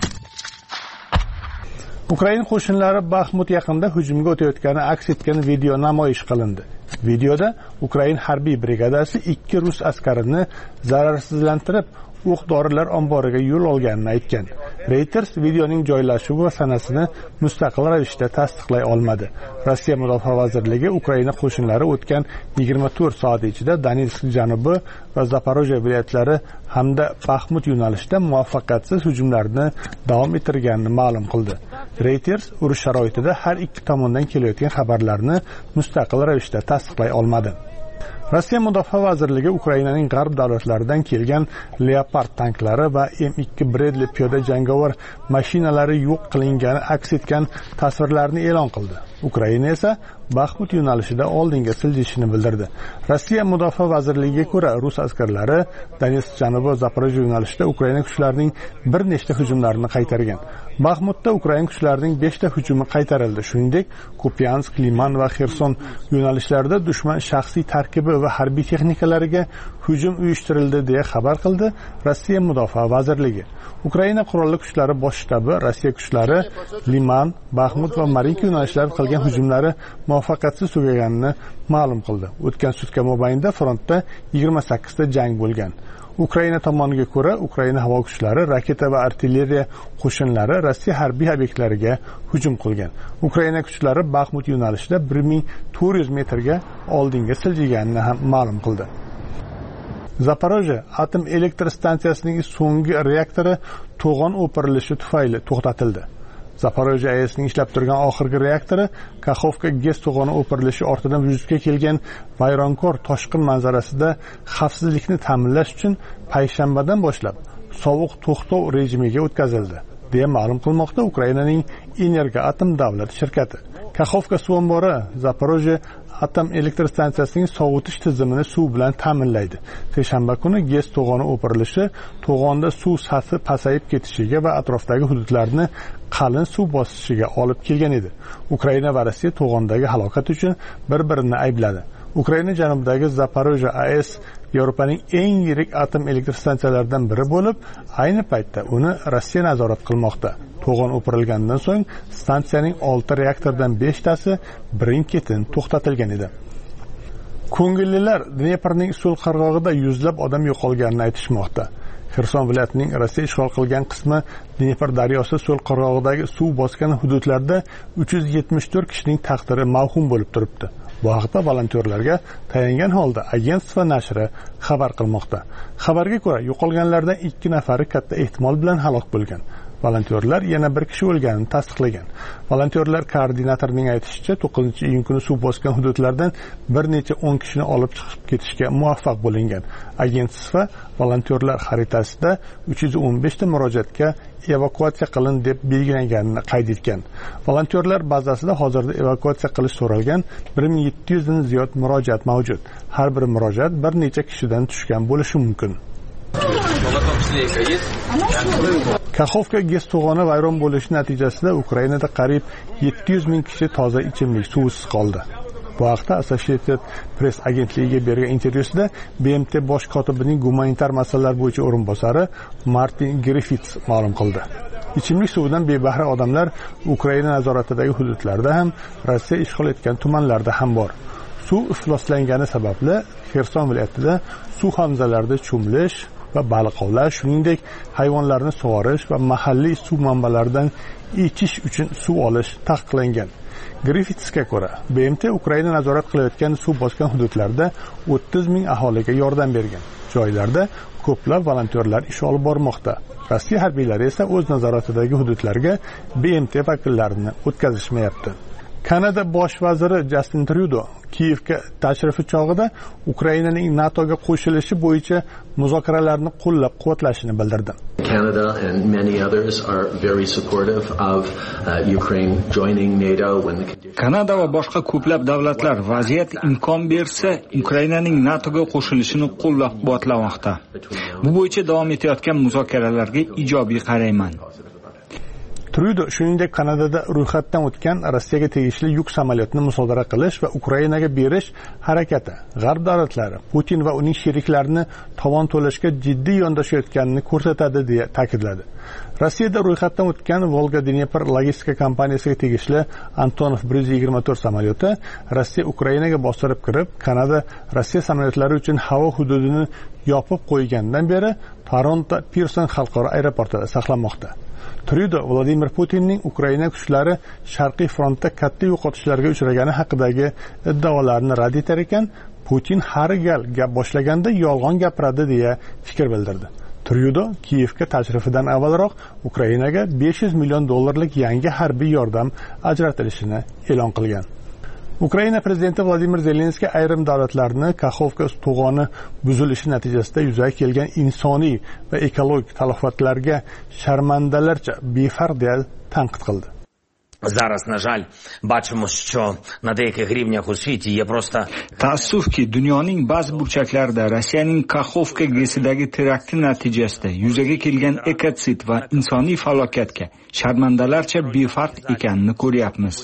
Speaker 1: Ukraina qo'shinlari Baxmut yaqinida hujumga o'tayotgani aks etgan video namoyish qilindi. Videoda Ukraina harbiy brigadasi ikki rus askarini zararsizlantirib, o'q-dorilar omboriga yo'l olganini aytgan. Reuters videoning joylashuvi va sanasini mustaqil ravishda tasdiqlay olmadi. Rossiya Mudofaa vazirligi Ukraina qo'shinlari o'tgan yigirma to'rt soat ichida Donetsk janubi va Zaporojye viloyatlari hamda Baxmut yo'nalishida muvaffaqiyatsiz hujumlarni davom ettirganini ma'lum qildi. Reuters urush sharoitida har ikki tomondan kelayotgan xabarlarni mustaqil ravishda tasdiqlay olmadi. Rossiya Mudofaa vazirligi Ukrainaning g'arb davlatlaridan kelgan Leopard tanklari va M ikki Bradley piyoda jangovar mashinalari yo'q qilingani aks etgan tasvirlarni e'lon qildi. Ukraina esa Baxmut yo'nalishida oldinga siljishini bildirdi. Rossiya Mudofaa vazirligiga ko'ra, rus askarlari Donetsk janubi va Zaporojye yo'nalishida Ukraina kuchlarining bir nechta hujumlarini qaytargan. Baxmutda Ukraina kuchlarining besh ta hujumi qaytarildi. Shuningdek, Kupiansk, Liman va Xerson yo'nalishlarida dushman shaxsiy tarkibi va harbiy texnikalariga hujum uyushtirildi deya xabar qildi Rossiya Mudofaa vazirligi. Ukraina qurolli kuchlari bosh shtabi Rossiya kuchlari Liman, Baxmut va Marinka yo'nalishlarida qilgan hujumlari muvaffaqiyatsiz tugaganini ma'lum qildi. O'tgan sutka mobaynida frontda yigirma sakkiz ta jang bo'lgan. Ukraina tomoniga ko'ra, Ukraina havo kuchlari, raketa va artilleriya qo'shinlari Rossiya harbiy obyektlariga hujum qilgan. Ukraina kuchlari Baxmut yo'nalishida bir ming to'rt yuz metrga oldinga siljiganini ham ma'lum qildi. Zaporojye atom elektr stansiyasining so'nggi reaktori to'g'on o'pirilishi tufayli to'xtatildi. Zaporojye A E S'ning ishlab turgan oxirgi reaktori Kakhovka gaz to'g'oni o'pirilishi ortidan vujudga kelgan vayronkor toshqin manzarasida xavfsizlikni ta'minlash uchun payshanbadan boshlab sovuq to'xtov rejimiga o'tkazildi, deya ma'lum qilmoqda Ukrainaning Energoatom davlat shirkati. Kakhovka suv ombori Zaporojye atom elektr stansiyasining sovutish tizimini suv bilan ta'minlaydi. Seshanba kuni gaz to'g'oni o'pirilishi to'g'onda suv sathi pasayib ketishiga va atrofdagi hududlarni qalin suv bosishiga olib kelgan edi. Ukraina va Rossiya to'g'ondagi halokat uchun bir-birini aybladi. Ukraina janubidagi Zaporojye A E S Yevropaning eng yirik atom elektr stansiyalaridan biri bo'lib, ayni paytda uni Rossiya nazorat qilmoqda. To'g'on o'pirilgandan so'ng stansiyaning olti reaktordan besh tasi birin-ketin to'xtatilgan edi. Ko'ngillilar Dneprning so'l qirg'og'ida yuzlab odam yo'qolganini aytishmoqda. Xerson viloyatining Rossiya ishg'ol qilgan qismi Dnepr daryosi so'l qirg'og'idagi suv bosgan hududlarda uch yuz yetmish to'rt kishining taqdiri mavhum bo'lib turibdi. Bu haqda volontyorlarga tayangan holda agentство nashri xabar qilmoqda. Xabarga ko'ra, yo'qolganlardan ikki nafari katta ehtimol bilan halok bo'lgan. Volontyorlar yana bir kishi o'lganini tasdiqlagan. Volontyorlar koordinatorining aytishicha, to'qqizinchi iyun kuni suv bosgan hududlardan bir necha o'n kishini olib chiqib ketishga muvaffaq bo'lingan. Agentство volontyorlar xaritasida uch yuz o'n besh ta murojaatga evakuatsiya qilin deb belgilanganini qayd etgan. Volontyorlar bazasida hozirda evakuatsiya qilish so'ralgan bir ming yetti yuz dan ziyod murojaat mavjud. Har bir murojaat bir necha kishidan tushgan bo'lishi mumkin. Kakhovka gaz to'g'oni vayron bo'lishi natijasida Ukrainada qariyb yetti yuz ming kishi toza ichimlik suvisiz qoldi. Bu haqda Associated Press agentligiga bergan intervyusida B M T bosh kotibining gumanitar masalalar bo'yicha o'rinbosari Martin Griffiths ma'lum qildi. Ichimlik suvidan bebahra odamlar Ukraina nazoratidagi hududlarda ham, Rossiya ishg'ol etgan tumanlarda ham bor. Suv ifloslangani sababli Xerson viloyatida suv havzalarida cho'milish va baliq ovlash, shuningdek hayvonlarni sug'orish va mahalliy suv manbalaridan ichish uchun suv olish taqiqlangan. Griffithsga ko'ra, B M T Ukraina nazorat qilayotgan suv bosgan hududlarda o'ttiz ming aholiga yordam bergan. Joylarda ko'plab volontyorlar ish olib bormoqda. Rossiya harbiylari esa o'z nazoratidagi hududlarga B M T vakillarini o'tkazishmayapti. Kanada bosh vaziri Justin Trudeau Kiyevga tashrifi chog'ida Ukrainaning NATOga qo'shilishi bo'yicha muzokaralarni qo'llab-quvvatlashini bildirdi.
Speaker 10: Canada and many others are very supportive of uh, Ukraine joining NATO when the
Speaker 11: Kanada va boshqa ko'plab davlatlar vaziyat imkon bersa Ukrainaning NATOga qo'shilishini qo'llab-quvvatlamoqda. Bu bo'yicha davom etayotgan muzokaralarga ijobiy qarayman.
Speaker 1: Trudeau shuningdek Kanadada ro'yxatdan o'tgan Rossiyaga tegishli yuk samolyotini musodara qilish va Ukrainaga berish harakati G'arb davlatlari Putin va uning sheriklarini tovon to'lashga jiddiy yondashayotganini ko'rsatadi deya ta'kidladi. Rossiyada ro'yxatdan o'tgan Volga-Dnepr logistika kompaniyasiga tegishli Antonov bir yuz yigirma to'rt samolyoti Rossiya Ukrainaga bostirib kirib, Kanada Rossiya samolyotlari uchun havo hududini yopib qo'ygandan beri Toronto Pearson xalqaro aeroportida saqlanmoqda. Trudeau Vladimir Putinning Ukraina kuchlari Sharqiy frontda katta yo'qotishlarga uchragani haqidagi iddaolarini rad etar ekan, Putin har gal gap boshlaganda yolg'on gapiradi deya fikr bildirdi. Trudeau Kiyevga tashrifidan avvalroq Ukrainaga besh yuz million dollarlik yangi harbiy yordam ajratilishini e'lon qilgan. Ukraina prezidenti Vladimir Zelenskiy ayrim davlatlarni Kakhovka to'g'oni buzilishi natijasida yuzaga kelgan insoniy va ekologik talofatlarga sharmandalarcha befarq deya tanqid qildi.
Speaker 6: Зараз, на жаль, бачимо, що на деяких рівнях у світі є просто
Speaker 11: Taassufki, dunyoning ba'zi burchaklarida Rossiyaning Kakhovka gesidagi terakti natijasida yuzaga kelgan ekotsid va insoniy falokatga sharmandalarcha befarq ekanini ko'ryapmiz.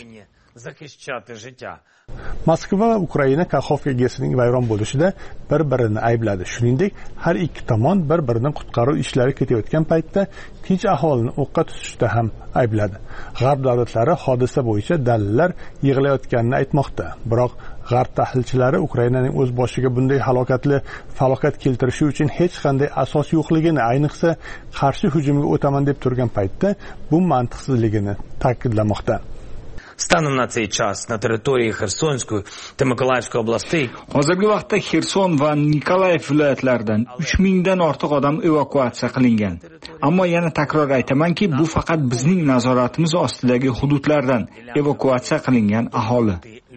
Speaker 1: Moskva va Ukraina Kakhovka gesining vayron bo'lishida bir-birini aybladi. Shuningdek, har ikki tomon bir-birining qutqaruv ishlari ketayotgan paytda tinch aholini o'qqa tutishda ham aybladi. G'arb davlatlari hodisa bo'yicha dalillar yig'ilayotganini aytmoqda. Biroq G'arb tahlilchilari Ukrainaning o'z boshiga bunday halokatli falokat keltirishi uchun hech qanday asos yo'qligini, ayniqsa qarshi hujumga o'taman deb turgan paytda bu mantiqsizligini ta'kidlamoqda.
Speaker 6: Станом на цей час на території Херсонської та Миколаївської областей
Speaker 11: hozirgi vaqtda Xerson va Nikolayev viloyatlaridan uch mingdan ortiq odam evakuatsiya qilingan. Ammo yana takror aytamanki, bu faqat bizning nazoratimiz ostidagi hududlardan evakuatsiya qilingan aholi.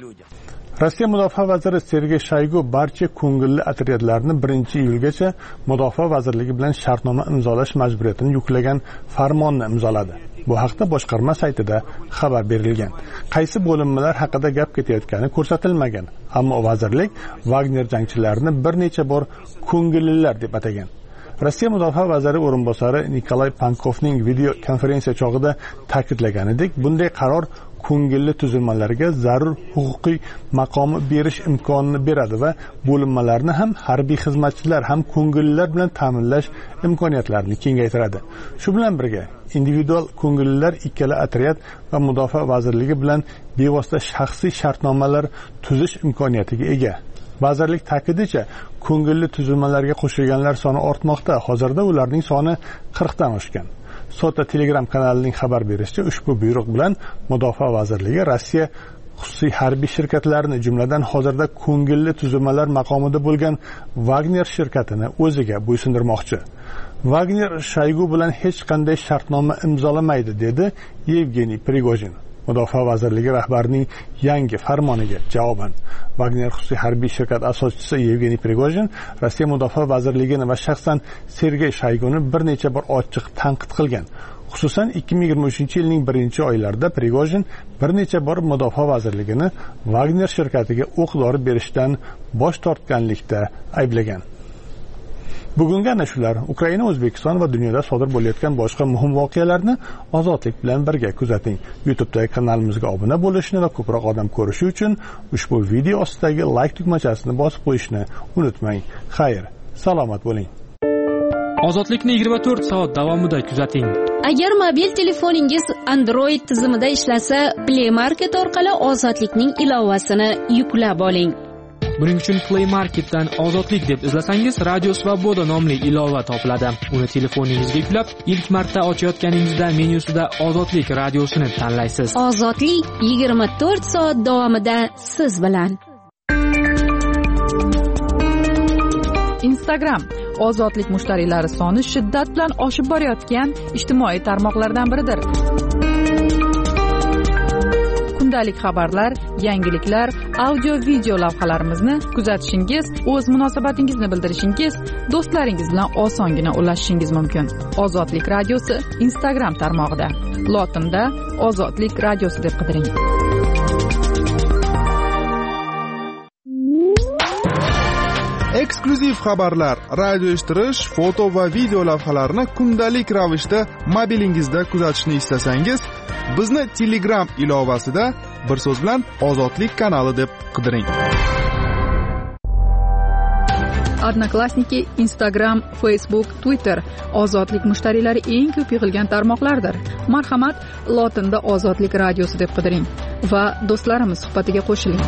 Speaker 1: Rossiya mudofaa vaziri Sergey Shoygu barcha ko'ngilli otryadlarni birinchi iyulgacha mudofaa vazirligi bilan shartnoma imzolash majburiyatini yuklagan farmonni imzoladi. Bu haqda boshqarma saytida xabar berilgan. Qaysi bo'linmalar haqida gap ketayotgani ko'rsatilmagan, ammo vazirlik Wagner jangchilarini bir necha bor ko'ngillilar deb atagan. Rossiya mudofaa vaziri o'rinbosari Nikolay Pankovning video konferensiya chog'ida ta'kidlaganidek, bunday qaror ko'ngilli tuzilmalarga zarur huquqiy maqomi berish imkonini beradi va bo'linmalarni ham harbiy xizmatchilar ham ko'ngillilar bilan ta'minlash imkoniyatlarini kengaytiradi. Shu bilan birga individual ko'ngillilar ikkala otryad va mudofaa vazirligi bilan bevosita shaxsiy shartnomalar tuzish imkoniyatiga ega. Vazirlik ta'kidicha, ko'ngilli tuzilmalarga qo'shilganlar soni ortmoqda. Hozirda ularning soni qirqdan oshgan. Sota Telegram kanalining xabar berishicha, ushbu buyruq bilan Mudofaa vazirligi Rossiya xususiy harbiy shirkatlarini, jumladan hozirda ko'ngilli tuzilmalar maqomida bo'lgan Wagner shirkatini o'ziga bo'ysundirmoqchi. Wagner Shoygu bilan hech qanday shartnoma imzolamaydi, dedi Yevgeniy Prigojin. Mudofaa vazirligi rahbarining yangi farmoniga javoban Wagner xususiy harbiy shirkat asoschisi Yevgeniy Prigojin Rossiya mudofaa vazirligini va shaxsan Sergey Shoyguni bir necha bor ochiq tanqid qilgan. Xususan ikki ming yigirma uchinchi yilning birinchi oylarida Prigojin bir necha bor mudofaa vazirligini Wagner shirkatiga o'q-dori berishdan bosh tortganlikda ayblagan. Bugungi ana shular. Ukraina, O'zbekiston va dunyoda sodir bo'layotgan boshqa muhim voqealarni ozodlik bilan birga kuzating. YouTube'dagi kanalimizga obuna bo'lishni va ko'proq odam ko'rishi uchun ushbu video ostidagi like tugmachasini bosib qo'yishni unutmang. Xayr, salomat bo'ling.
Speaker 4: Ozodlikni yigirma to'rt soat davomida kuzating.
Speaker 12: Agar mobil telefoningiz Android tizimida ishlasa, Play Market orqali Ozodlikning ilovasini yuklab oling.
Speaker 4: Buning uchun Play Marketdan Ozodlik deb izlasangiz, Radio Svoboda nomli ilova topiladi. Uni telefoningizga yuklab, ilk marta ochayotganingizda menyusida Ozodlik radiosini tanlaysiz.
Speaker 12: Ozodlik yigirma to'rt soat davomida siz bilan.
Speaker 9: Instagram Ozodlik mushtariylari soni shiddat bilan oshib borayotgan ijtimoiy tarmoqlardan biridir. kundalik xabarlar, yangiliklar, audio video lavhalarimizni kuzatishingiz, o'z munosabatingizni bildirishingiz, do'stlaringiz bilan osongina ulashishingiz mumkin. Ozodlik radiosi Instagram tarmog'ida lotinda Ozodlik radiosi deb qidiring.
Speaker 5: Eksklyuziv xabarlar, radio eshittirish, foto va video lavhalarni kundalik ravishda mobilingizda kuzatishni istasangiz, bizni Telegram ilovasida bir so'z bilan Ozodlik kanali deb qidiring.
Speaker 9: Odnoklassniki, Instagram, Facebook, Twitter Ozodlik mushtariylari eng ko'p yig'ilgan tarmoqlardir. Marhamat, lotinda Ozodlik radiosi deb qidiring va do'stlarimiz suhbatiga qo'shiling.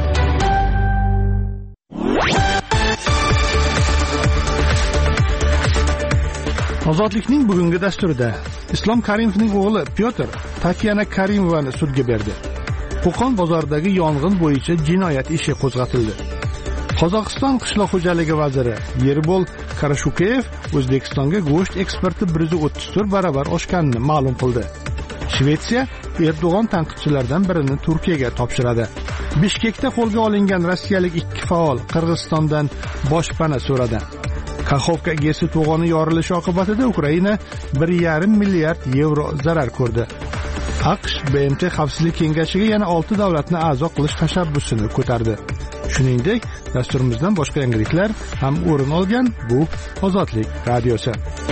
Speaker 1: Ozodlikning bugungi dasturida Islom Karimovning o'g'li Pyotr Tatyana Karimovani sudga berdi. Qo'qon bozoridagi yong'in bo'yicha jinoyat ishi qo'zg'atildi. Qozog'iston qishloq xo'jaligi vaziri Yerbol Karashukev O'zbekistonga go'sht eksporti bir yuz o'ttiz to'rt barobar oshganini ma'lum qildi. Shvetsiya Erdo'g'on tanqidchilaridan birini Turkiyaga topshiradi. Bishkekda qo'lga olingan rossiyalik ikki faol Qirg'izistondan boshpana so'radi. Kaxovka gesi to'g'oni yorilishi oqibatida Ukraina bir yarim milliard yevro zarar ko'rdi. AQSh B M T Xavfsizlik kengashiga yana olti davlatni a'zo qilish tashabbusini ko'tardi. Shuningdek, dasturimizdan boshqa yangiliklar ham o'rin olgan. Bu Ozodlik radiosi.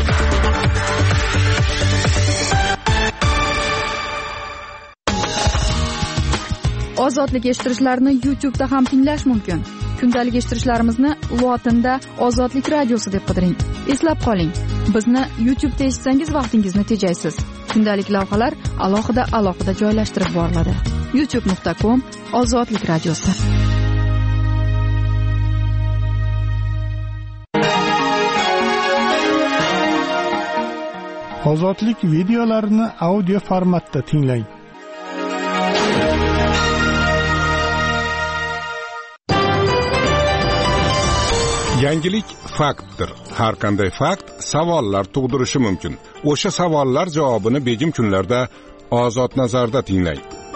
Speaker 9: Ozodlik eshittirishlarni YouTube'da ham tinglash mumkin. Kundalik eshittirishlarimizni lotinda Ozodlik radiosi deb qidiring. Eslab qoling, bizni YouTube'da eshitsangiz vaqtingizni tejaysiz. Kundalik lavhalar alohida alohida joylashtirib boriladi. youtube nuqta com Ozodlik radiosi.
Speaker 1: Ozodlik videolarini audio formatda tinglang.
Speaker 13: Yangilik faktdir. Har qanday fakt savollar tug'dirishi mumkin. O'sha savollar javobini begim kunlarda Ozod nazarda tinglang.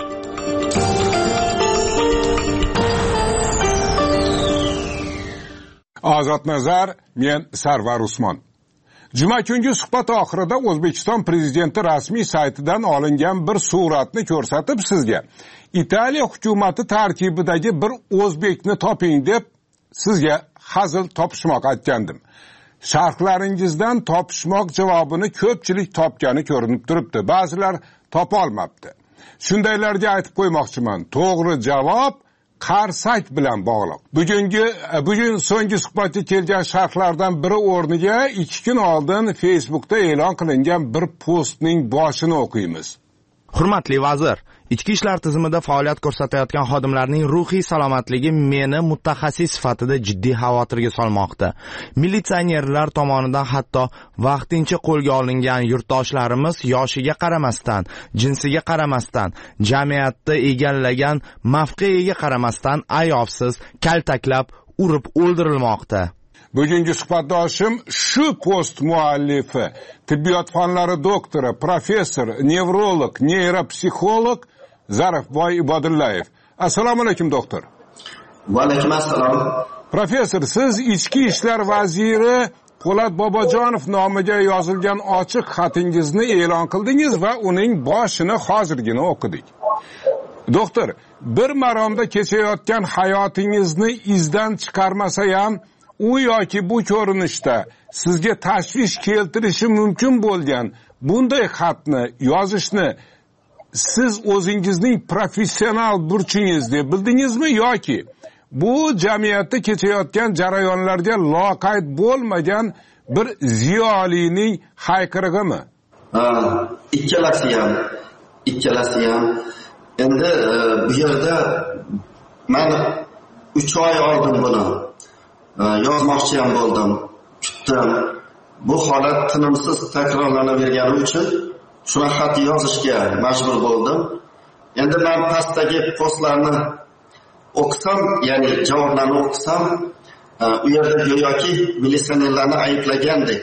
Speaker 13: Ozod nazar, men Sarvar Usmon. Juma kungi suhbat oxirida O'zbekiston prezidenti rasmiy saytidan olingan bir suratni ko'rsatib sizga Italiya hukumati tarkibidagi bir o'zbekni toping deb sizga hazil topishmoq aytgandim. Sharhlaringizdan topishmoq javobini ko'pchilik topgani ko'rinib turibdi. Ba'zilar topa olmabdi. Shundaylarga aytib qo'ymoqchiman. To'g'ri javob qarsak bilan bog'liq. Bugungi bugun so'nggi suhbatga kelgan sharhlardan biri o'rniga ikki kun oldin Facebookda e'lon qilingan bir postning boshini o'qiymiz.
Speaker 14: Hurmatli vazir, ichki ishlar tizimida faoliyat ko'rsatayotgan xodimlarning ruhiy salomatligi meni mutaxassis sifatida jiddiy xavotirga solmoqda. Militsionerlar tomonidan hatto vaqtincha qo'lga olingan yurtdoshlarimiz yoshiga qaramasdan, jinsiga qaramasdan, jamiyatda egallagan mavqeiga qaramasdan ayovsiz kaltaklab, urib o'ldirilmoqda.
Speaker 13: Bugungi suhbatdoshim shu post muallifi, tibbiyot fanlari doktori, professor, nevrolog, neyropsixolog Zarafboy Ibodullayev. Assalomu alaykum doktor.
Speaker 15: Va alaykum assalom.
Speaker 13: Professor, siz ichki ishlar vaziri Po'lat Bobojonov nomiga yozilgan ochiq xatingizni e'lon qildingiz va uning boshini hozirgina o'qidik. Doktor, bir maromda kechayotgan hayotingizni izdan chiqarmasa ham u yoki bu ko'rinishda sizga tashvish keltirishi mumkin bo'lgan bunday xatni yozishni siz o'zingizning professional burchingiz deb bildingizmi yoki bu jamiyatda kechayotgan jarayonlarga loqayd bo'lmagan bir ziyolining hayqirig'imi?
Speaker 15: Ikkalasi ham, ikkalasi ham. Endi bu yerda men uch oy oldin buni yozmoqchi ham bo'ldim. Kutdim. Bu holat tinimsiz takrorlanavergani uchun shuna xat yozishga majbur bo'ldim. Endi men pastdagi postlarni o'qisam, ya'ni javoblarni o'qisam, u yerda go'yoki militsionerlarni ayblagandek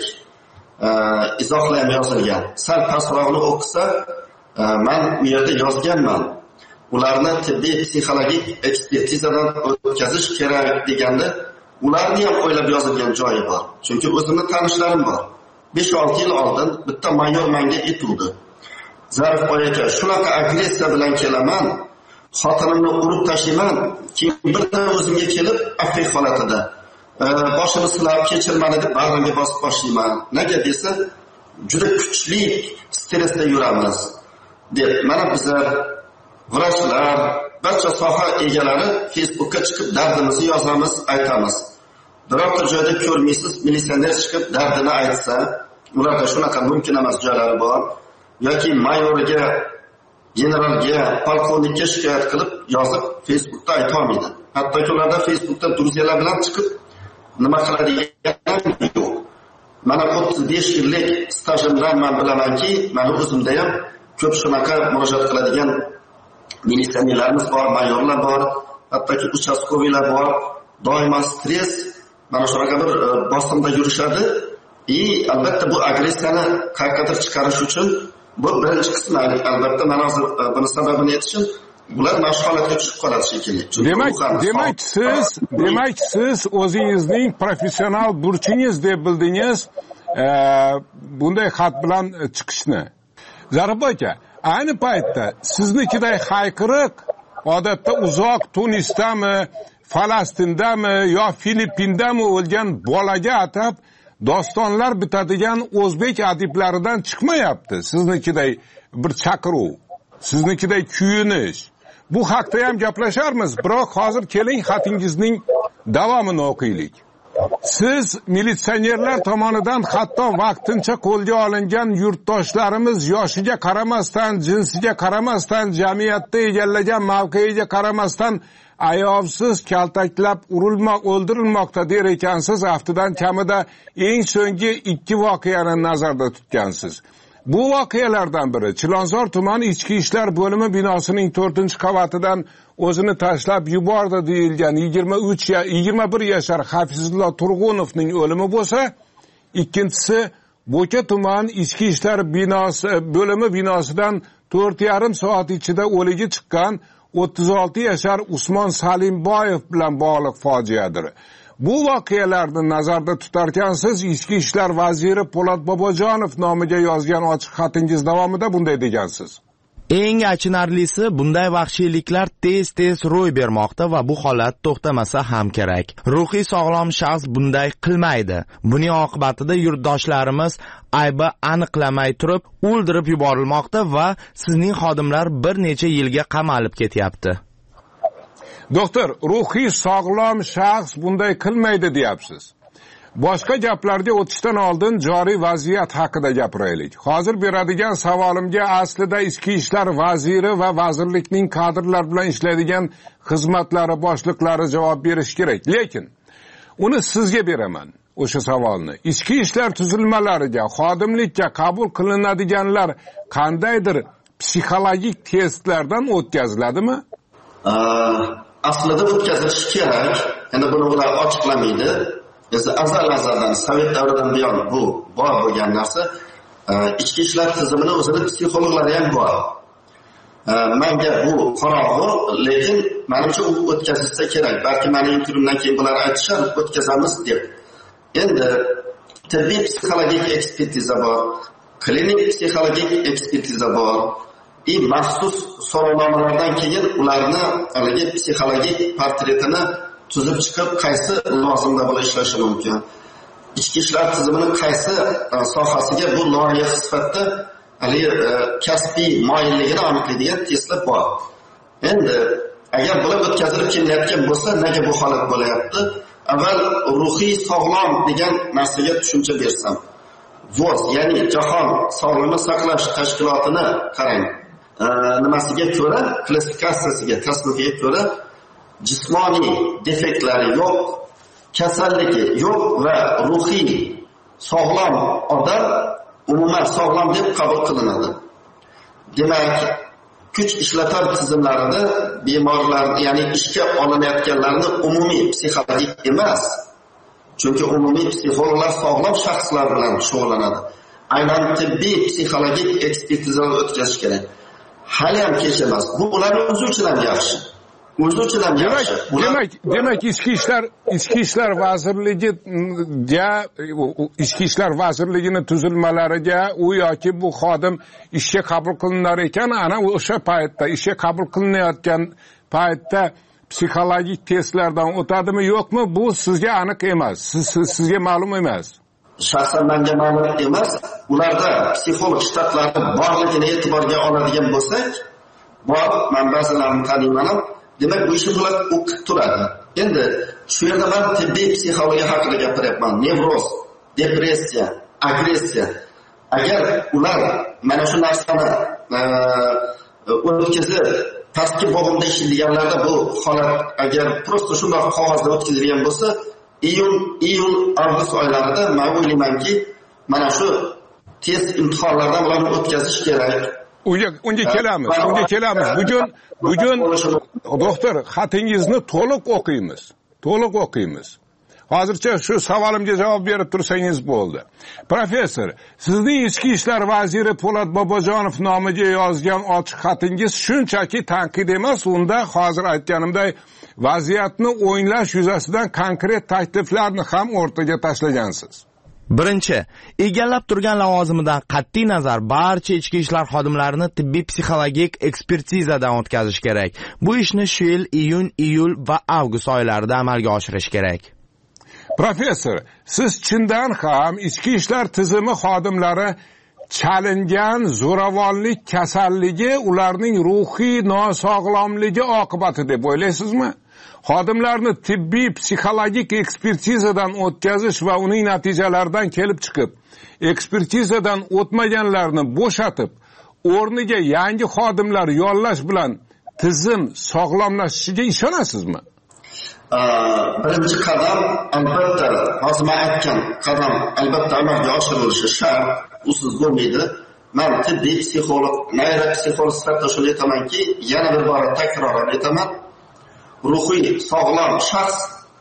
Speaker 15: izohlar yozilgan. Sal pastrog'ini o'qisa, men u yerda yozganman. ularni tibbiy psixologik ekspertizadan o'tkazish kerak deganda ularni ham o'ylab yozilgan joyi bor. Chunki o'zimni tanishlarim bor. besh olti yil oldin bitta mayor menga aytuvdi. Zarif boy aka, shunaqa agressiya bilan kelaman, xotinimni urib tashlayman, keyin birdan o'zimga kelib affiy holatida boshimni silab kechir meni deb bag'rimga bosib boshlayman. Nega desa, juda kuchli stressda yuramiz deb. Mana bizlar vrachlar, barcha soha egalari Facebookka chiqib dardimizni yozamiz, aytamiz. Birorta joyda ko'rmaysiz, militsioner chiqib dardini aytsa, ularda shunaqa mumkin emas joylari bor. Yoki mayorga, generalga, polkovnikka shikoyat qilib yozib Facebookda ayta olmaydi. Hattoki ularda Facebookda druziyalar bilan chiqib nima qiladigan yo'q. Mana o'ttiz besh yillik stajimdan men bilamanki, mana o'zimda ham ko'p shunaqa murojaat qiladigan militsionerlarimiz bor, mayorlar bor, hattoki uchastkoviylar bor. Doimo stress, mana shunaqa bir bosimda yurishadi. И albatta bu agressiyani qayergadir chiqarish uchun bu birinchi qismi. Albatta men hozir buni sababini aytishim, bular mana shu holatga tushib qoladi shekilli.
Speaker 13: Demak, demak siz, demak siz o'zingizning professional burchingiz deb bildingiz e, bunday xat bilan chiqishni. Zarif aka, ayni paytda siznikiday hayqiriq odatda uzoq Tunisdami, Falastindami yo Filippindami o'lgan bolaga atab dostonlar bitadigan o'zbek adiblaridan chiqmayapti. Siznikiday bir chaqiruv, siznikiday kuyinish. Bu haqda ham gaplasharmiz, biroq hozir keling xatingizning davomini o'qiylik. Siz militsionerlar tomonidan hatto vaqtincha qo'lga olingan yurtdoshlarimiz yoshiga qaramasdan, jinsiga qaramasdan, jamiyatda egallagan mavqeiga qaramasdan ayovsiz kaltaklab urilma o'ldirilmoqda der ekansiz. Haftadan kamida eng so'nggi ikki voqeani nazarda tutgansiz. Bu voqealardan biri Chilonzor tuman ichki ishlar bo'limi binosining to'rtinchi qavatidan o'zini tashlab yubordi deyilgan yigirma uch yigirma bir yashar Hafizullo Turg'unovning o'limi bo'lsa, ikkinchisi Bo'ka tuman ichki ishlar binosi bo'limi binosidan to'rt yarim soat ichida o'ligi chiqqan o'ttiz olti yashar Usmon Salimboyev bilan bog'liq fojiadir. Bu voqealarni nazarda tutarkan siz ichki ishlar vaziri Po'lat Bobojonov nomiga yozgan ochiq xatingiz davomida bunday degansiz.
Speaker 14: Eng achinarlisi, bunday vahshiyliklar tez-tez ro'y bermoqda va bu holat to'xtamasa ham kerak. Ruhiy sog'lom shaxs bunday qilmaydi. Buning oqibatida yurtdoshlarimiz aybi aniqlamay turib o'ldirib yuborilmoqda va sizning xodimlar bir necha yilga qamalib ketyapti.
Speaker 13: Doktor, ruhiy sog'lom shaxs bunday qilmaydi deyapsiz. Boshqa gaplarga o'tishdan oldin joriy vaziyat haqida gapiraylik. Hozir beradigan savolimga aslida ichki ishlar vaziri va vazirlikning kadrlar bilan ishlaydigan xizmatlari boshliqlari javob berish kerak. Lekin uni sizga beraman. O'sha savolni. Ichki ishlar tuzilmalariga, xodimlikka qabul qilinadiganlar qandaydir psixologik testlardan o'tkaziladimi?
Speaker 15: Aslida o'tkazilishi kerak. Endi buni ular ochiqlamaydi. Biz azal azaldan Sovet davridan buyon bu bor bo'lgan narsa. Ichki ishlar tizimini o'zida psixologlari ham bor. Menga bu qorong'u, lekin menimcha u o'tkazilsa kerak. Balki mening intervyumdan keyin bular aytishar, o'tkazamiz deb. Endi tibbiy psixologik ekspertiza bor, klinik psixologik ekspertiza bor. I maxsus so'rovnomalardan keyin ularni haligi psixologik portretini tuzib chiqib, qaysi lozimda bo'lib ishlashi mumkin. Ichki ishlar tizimining qaysi sohasiga bu loyiha sifatida haligi kasbiy moyilligini aniqlaydigan testlar bor. Endi agar bular o'tkazilib kelayotgan bo'lsa, nega bu holat bo'layapti? Avval ruhiy sog'lom degan narsaga tushuncha bersam. V O Z, ya'ni Jahon sog'liqni saqlash tashkilotini qarang. Nimasiga ko'ra, klassifikatsiyasiga, tasnifiga ko'ra jismoniy defektlari yo'q, kasalligi yo'q va ruhiy sog'lom odam umuman sog'lom deb qabul qilinadi. Demak, kuch ishlatar tizimlarida bemorlar, ya'ni ishga olinayotganlarni umumiy psixologik emas. Chunki umumiy psixologlar sog'lom shaxslar bilan shug'ullanadi. Aynan tibbiy psixologik ekspertizalar o'tkazish kerak. hali ham kech emas. Bu ularni o'zi uchun ham yaxshi. O'zi uchun ham yaxshi.
Speaker 13: Demak, demak ichki ishlar ichki ishlar vazirligiga ichki ishlar vazirligini tuzilmalariga u yoki bu xodim ishga qabul qilinar ekan, ana o'sha paytda ishga qabul qilinayotgan paytda psixologik testlardan o'tadimi yo'qmi, bu sizga aniq emas. Siz, siz sizga ma'lum emas.
Speaker 15: Shaxsan menga ma'lum emas. Ularda psixolog shtatlari borligini e'tiborga oladigan bo'lsak, bor, men ba'zilarini taniyman. Demak, bu ishni ular o'qib turadi. Endi shu yerda men tibbiy psixologiya haqida gapiryapman. Nevroz, depressiya, agressiya. Agar ular mana shu narsani o'tkazib pastki bo'g'imda ishlaydiganlarda bu holat agar prosta shunday qog'ozda o'tkazilgan bo'lsa, iyul, iyul, avgust oylarida men o'ylaymanki, mana shu test imtihonlardan ularni o'tkazish kerak.
Speaker 13: Unga unga kelamiz, unga kelamiz. Bugun bugun doktor xatingizni to'liq o'qiymiz. To'liq o'qiymiz. Hozircha shu savolimga javob berib tursangiz bo'ldi. Professor, sizning ichki ishlar vaziri Po'lat Bobojonov nomiga yozgan ochiq xatingiz shunchaki tanqid emas, unda hozir aytganimday vaziyatni o'nglash yuzasidan konkret takliflarni ham o'rtaga tashlagansiz.
Speaker 14: Birinchi, egallab turgan lavozimidan qat'iy nazar barcha ichki ishlar xodimlarini tibbiy psixologik ekspertizadan o'tkazish kerak. Bu ishni shu yil iyun, iyul va avgust oylarida amalga oshirish kerak.
Speaker 13: Professor, siz chindan ham ichki ishlar tizimi xodimlari chalingan zo'ravonlik kasalligi ularning ruhiy nosog'lomligi oqibati deb o'ylaysizmi? Xodimlarni tibbiy psixologik ekspertizadan o'tkazish va uning natijalaridan kelib chiqib, ekspertizadan o'tmaganlarni bo'shatib, o'rniga yangi xodimlar yollash bilan tizim sog'lomlashishiga ishonasizmi?
Speaker 15: Birinchi qadam albatta, hozir men aytgan qadam albatta amalga oshirilishi shart, usiz bo'lmaydi. Men tibbiy psixolog, neyropsixolog sifatida shuni aytamanki, yana bir bora takroran aytaman. Ruhiy sog'lom shaxs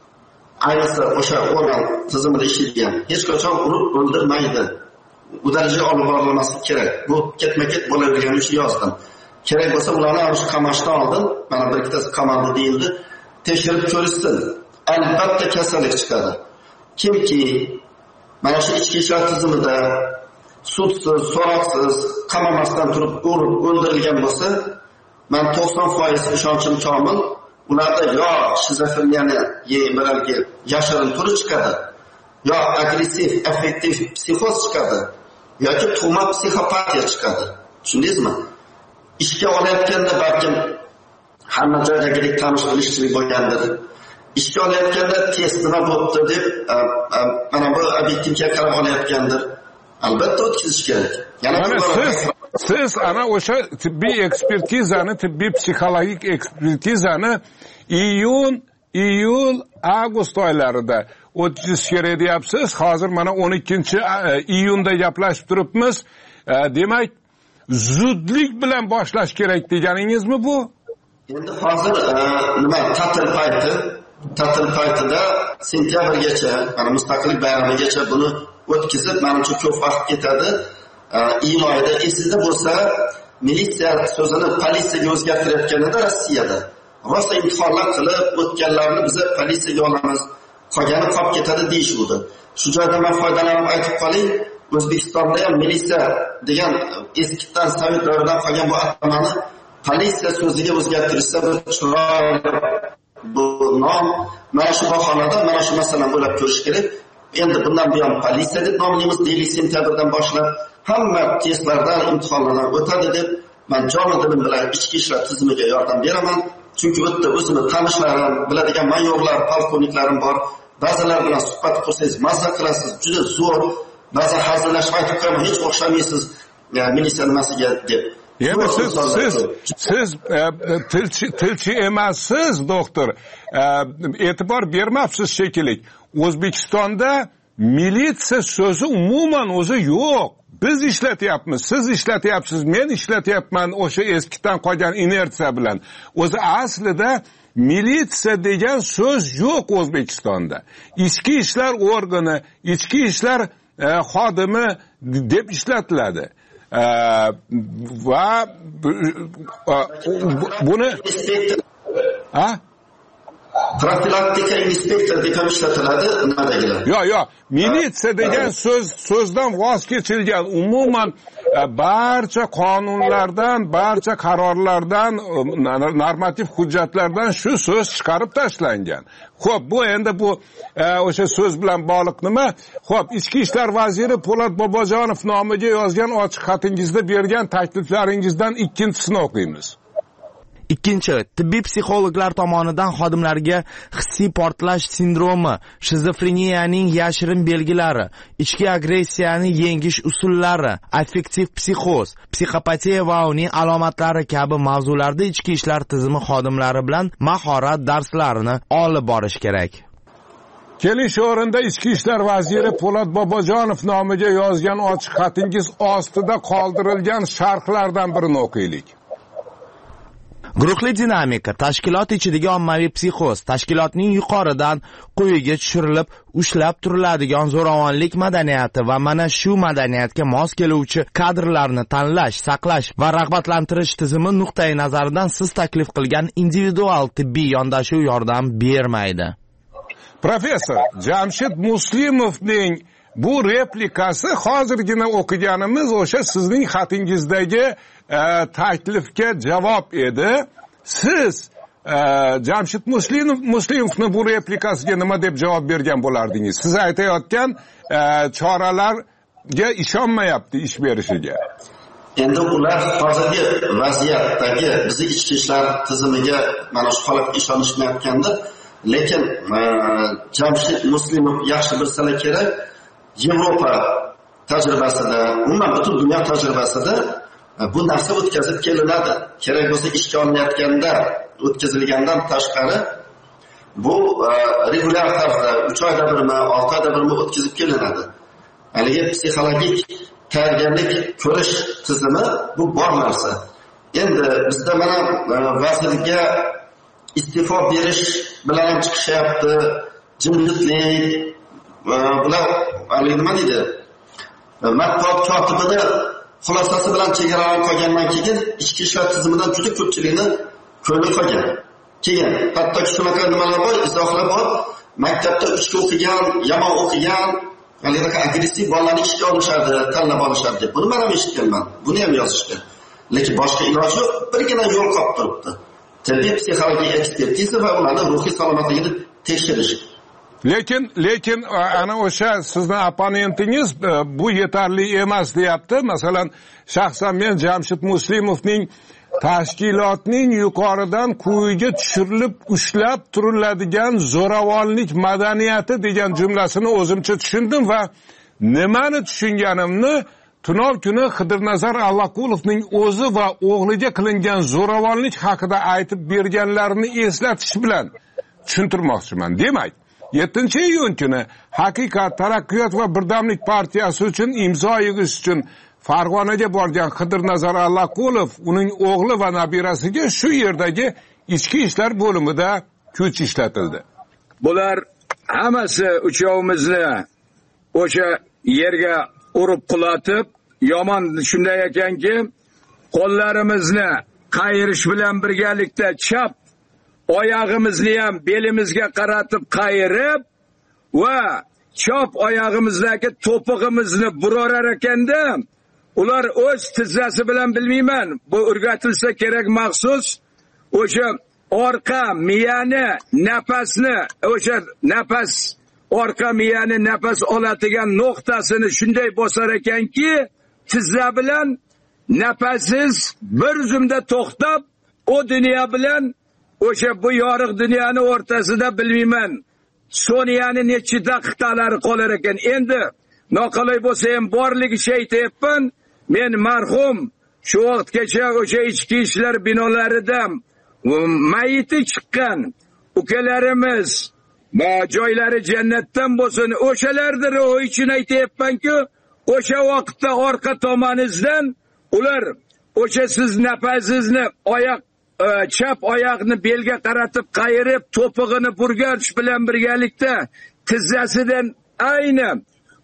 Speaker 15: ayniqsa o'sha organ tizimida ishlaydigan hech qachon urib o'ldirmaydi. Bu darajaga olib borilmasi kerak. Bu ketma-ket bo'lavergan ishni yozdim. Kerak bo'lsa ularni olish qamashdan oldin, mana bir ikkitasi qamaldi deyildi. Tekshirib ko'rishsin. Albatta kasallik chiqadi. Kimki mana shu ichki ishlar tizimida sudsiz, so'roqsiz, qamamasdan turib urib o'ldirilgan bo'lsa, men to'qson foiz ishonchim komil. Ularda yo shizofreniyani balki yashirin turi chiqadi, yo agressiv, affektiv psixoz chiqadi, yoki tug'ma psixopatiya chiqadi. Tushundingizmi? Ishga olayotganda balkim hamma joydagidek tanish bilishchilik bo'lgandir. Ishga olayotganda test nima bo'ldi deb mana bu obyektivga qarab olayotgandir. Albatta o'tkazish kerak. Yana
Speaker 13: siz siz ana o'sha tibbiy ekspertizani, tibbiy psixologik ekspertizani iyun, iyul, avgust oylarida o'tkazish kerak deyapsiz. Hozir mana o'n ikkinchi iyunda gaplashib turibmiz. Demak, zudlik bilan boshlash kerak deganingizmi bu?
Speaker 15: Endi hozir nima ta'til payti, ta'til paytida sentyabrgacha, mana mustaqillik bayramigacha buni o'tkazib, menimcha ko'p vaqt ketadi. Iyun oyida esingizda bo'lsa, militsiya so'zini politsiyaga o'zgartirayotganida Rossiyada rosa imtihonlar qilib o'tganlarni biz politsiyaga olamiz, qolgani qolib ketadi deyishuvdi. Shu joyda men foydalanib aytib qoling, O'zbekistonda ham militsiya degan eskidan Sovet davridan qolgan bu atamani politsiya so'ziga o'zgartirishsa bir chiroyli bu nom, mana shu bahonada mana shu masalani o'ylab ko'rish kerak. Endi bundan buyon politsiya deb nomlaymiz, deylik sentyabrdan boshlab hamma testlardan, imtihonlardan o'tadi deb men joni dilim bilan ichki ishlar tizimiga yordam beraman. Chunki u yerda o'zimni tanishlarim, biladigan mayorlar, polkovniklarim bor. Ba'zilar bilan suhbat qilsangiz mazza qilasiz, juda zo'r. Ba'zi hazillashib aytib qo'yaman, hech o'xshamaysiz militsiya nimasiga deb.
Speaker 13: Endi siz siz siz tilchi tilchi emassiz, doktor. E'tibor bermabsiz shekilli. O'zbekistonda militsiya so'zi umuman o'zi yo'q. Biz ishlatyapmiz, siz ishlatyapsiz, men ishlatyapman o'sha eskidan qolgan inersiya bilan. O'zi aslida militsiya degan so'z yo'q O'zbekistonda. Ichki ishlar organi, ichki ishlar xodimi deb ishlatiladi. va buni ha
Speaker 15: profilaktika inspektor degan ishlatiladi nimadagilar.
Speaker 13: Yo'q, yo'q, militsiya degan so'z so'zdan voz kechilgan. Umuman barcha qonunlardan, barcha qarorlardan, normativ hujjatlardan shu so'z chiqarib tashlangan. Xo'p, bu endi bu o'sha so'z bilan bog'liq nima? Xo'p, Ichki ishlar vaziri Po'lat Bobojonov nomiga yozgan ochiq xatingizda bergan takliflaringizdan ikkinchisini o'qiymiz.
Speaker 14: Ikkinchi, tibbiy psixologlar tomonidan xodimlarga hissiy portlash sindromi, shizofreniyaning yashirin belgilari, ichki agressiyani yengish usullari, affektiv psixoz, psixopatiya va uning alomatlari kabi mavzularda ichki ishlar tizimi xodimlari bilan mahorat darslarini olib borish kerak.
Speaker 13: Keling, shu o'rinda Ichki ishlar vaziri Po'lat Bobojonov nomiga yozgan ochiq xatingiz ostida qoldirilgan sharhlardan birini o'qiylik.
Speaker 14: Guruhli dinamika, tashkilot ichidagi ommaviy psixoz, tashkilotning yuqoridan quyiga tushirilib, ushlab turiladigan zo'ravonlik madaniyati va mana shu madaniyatga mos keluvchi kadrlarni tanlash, saqlash va rag'batlantirish tizimi nuqtai nazaridan siz taklif qilgan individual tibbiy yondashuv yordam bermaydi.
Speaker 13: Professor Jamshid Muslimovning bu replikasi hozirgina o'qiganimiz o'sha sizning xatingizdagi e, taklifga javob edi. Siz e, Jamshid Muslimov Muslimovning bu replikasiga nima deb javob bergan bo'lardingiz? Siz aytayotgan e, choralarga ishonmayapti ish berishiga.
Speaker 15: Endi ular hozirgi vaziyatdagi bizning ichki ishlar tizimiga mana shu holatga ishonishmayotganda, lekin e, Jamshid Muslimov yaxshi bilsalar kerak, Yevropa tajribasida, umuman butun dunyo tajribasida bu narsa o'tkazib kelinadi. Kerak bo'lsa ishga olinayotganda o'tkazilgandan tashqari bu regular tarzda uch oyda birmi, olti oyda birmi o'tkazib kelinadi. Haligi psixologik tayyorgarlik ko'rish tizimi bu bor narsa. Endi bizda mana vazirga iste'fo berish bilan ham chiqishyapti, jimjitlik bular haligi nima deydi? Matbuot kotibini xulosasi bilan chegaralanib qolgandan keyin ichki ishlar tizimidan juda ko'pchilikni ko'rib qolgan. Keyin hatto shunaqa nimalar bor, izohlar bor. Maktabda uchga o'qigan, yomon o'qigan, haligi agressiv bolalarni ishga olishadi, tanlab olishadi deb. Buni men ham eshitganman. Buni ham yozishdi. Lekin boshqa iloji yo'q, birgina yo'l qolib turibdi. Tibbiy psixologik ekspertiza va ularning ruhiy salomatligini tekshirish.
Speaker 13: Lekin lekin ana o'sha sizning opponentingiz bu yetarli emas deyapti. Masalan, shaxsan men Jamshid Muslimovning tashkilotning yuqoridan quyiga tushirilib ushlab turiladigan zo'ravonlik madaniyati degan jumlasini o'zimcha tushundim va nimani tushunganimni tunov kuni Xidirnazar Allaqulovning o'zi va o'g'liga qilingan zo'ravonlik haqida aytib berganlarini eslatish bilan tushuntirmoqchiman. Demak, yettinchi iyun kuni Haqiqat, Taraqqiyot va Birdamlik partiyasi uchun imzo yig'ish uchun Farg'onaga borgan Xidirnazar Allaqulov uning o'g'li va nabirasiga shu yerdagi ichki ishlar bo'limida kuch ishlatildi.
Speaker 16: Bular hammasi uchovimizni o'sha yerga urib qulatib, yomon shunday ekanki, qo'llarimizni qayirish bilan birgalikda chap oyog'imizni ham belimizga qaratib qayirib va chop oyog'imizdagi to'pig'imizni burorar ekanda, ular o'z tizzasi bilan bilmayman, bu o'rgatilsa kerak maxsus o'sha orqa miyani, nafasni, o'sha nafas orqa miyani nafas oladigan nuqtasini shunday bosar ekanki, tizza bilan nafasiz bir zumda to'xtab, o dunyo bilan o'sha bu yorug' dunyoni o'rtasida bilmayman, soniyani necha daqiqalari qolar ekan. Endi noqulay bo'lsa ham borligicha aytayapman, men marhum shu vaqtgacha o'sha ichki ishlar binolarida mayiti chiqqan ukalarimiz va joylari jannatdan bo'lsin, o'shalarni ro'yi uchun aytayapmanki, o'sha vaqtda orqa tomoningizdan ular o'sha siz nafasingizni oyoq chap oyoqni belga qaratib qayirib to'pig'ini burganish bilan birgalikda tizzasidan ayni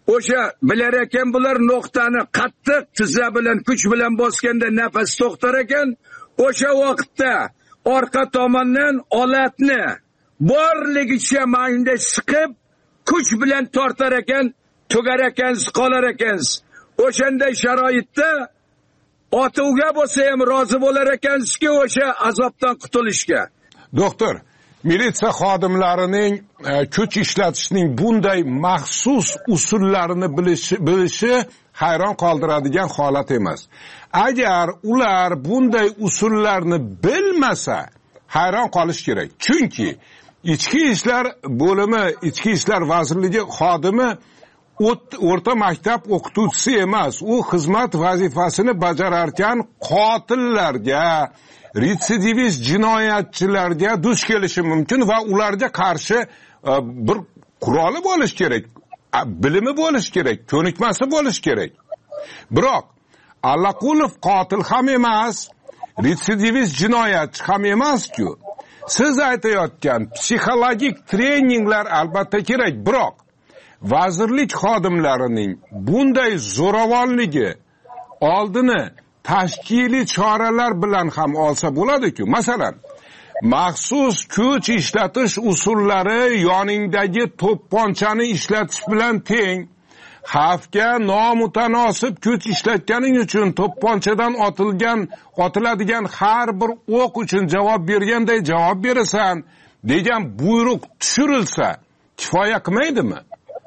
Speaker 16: o'sha bilar ekan bular nuqtani qattiq tizza bilan kuch bilan bosganda nafas to'xtar ekan, o'sha vaqtda orqa tomondan olatni borligicha mayinda siqib kuch bilan tortar ekan, tugar ekansiz, qolar ekansiz. O'shanday sharoitda otuvga bo'lsa ham rozi bo'lar ekansizki, o'sha azobdan qutulishga.
Speaker 13: Doktor, militsiya xodimlarining e, kuch ishlatishning bunday maxsus usullarini bilishi, bilishi hayron qoldiradigan holat emas. Agar ular bunday usullarni bilmasa, hayron qolish kerak. Chunki ichki ishlar bo'limi, ichki ishlar vazirligi xodimi o'rta maktab o'qituvchisi emas, u xizmat vazifasini bajararkan qotillarga, retsidivist jinoyatchilarga duch kelishi mumkin va ularga qarshi bir quroli bo'lish kerak, bilimi bo'lish kerak, ko'nikmasi bo'lish kerak. Biroq Allaqulov qotil ham emas, retsidivist jinoyatchi ham emas-ku. Siz aytayotgan psixologik treninglar albatta kerak, biroq vazirlik xodimlarining bunday zo'ravonligi oldini tashkiliy choralar bilan ham olsa bo'ladi-ku. Masalan, maxsus kuch ishlatish usullari yoningdagi to'pponchani ishlatish bilan teng. Xavfga nomutanosib kuch ishlatganing uchun to'pponchadan otilgan, otiladigan har bir o'q uchun javob berganday javob berasan degan buyruq tushirilsa, kifoya qilmaydimi?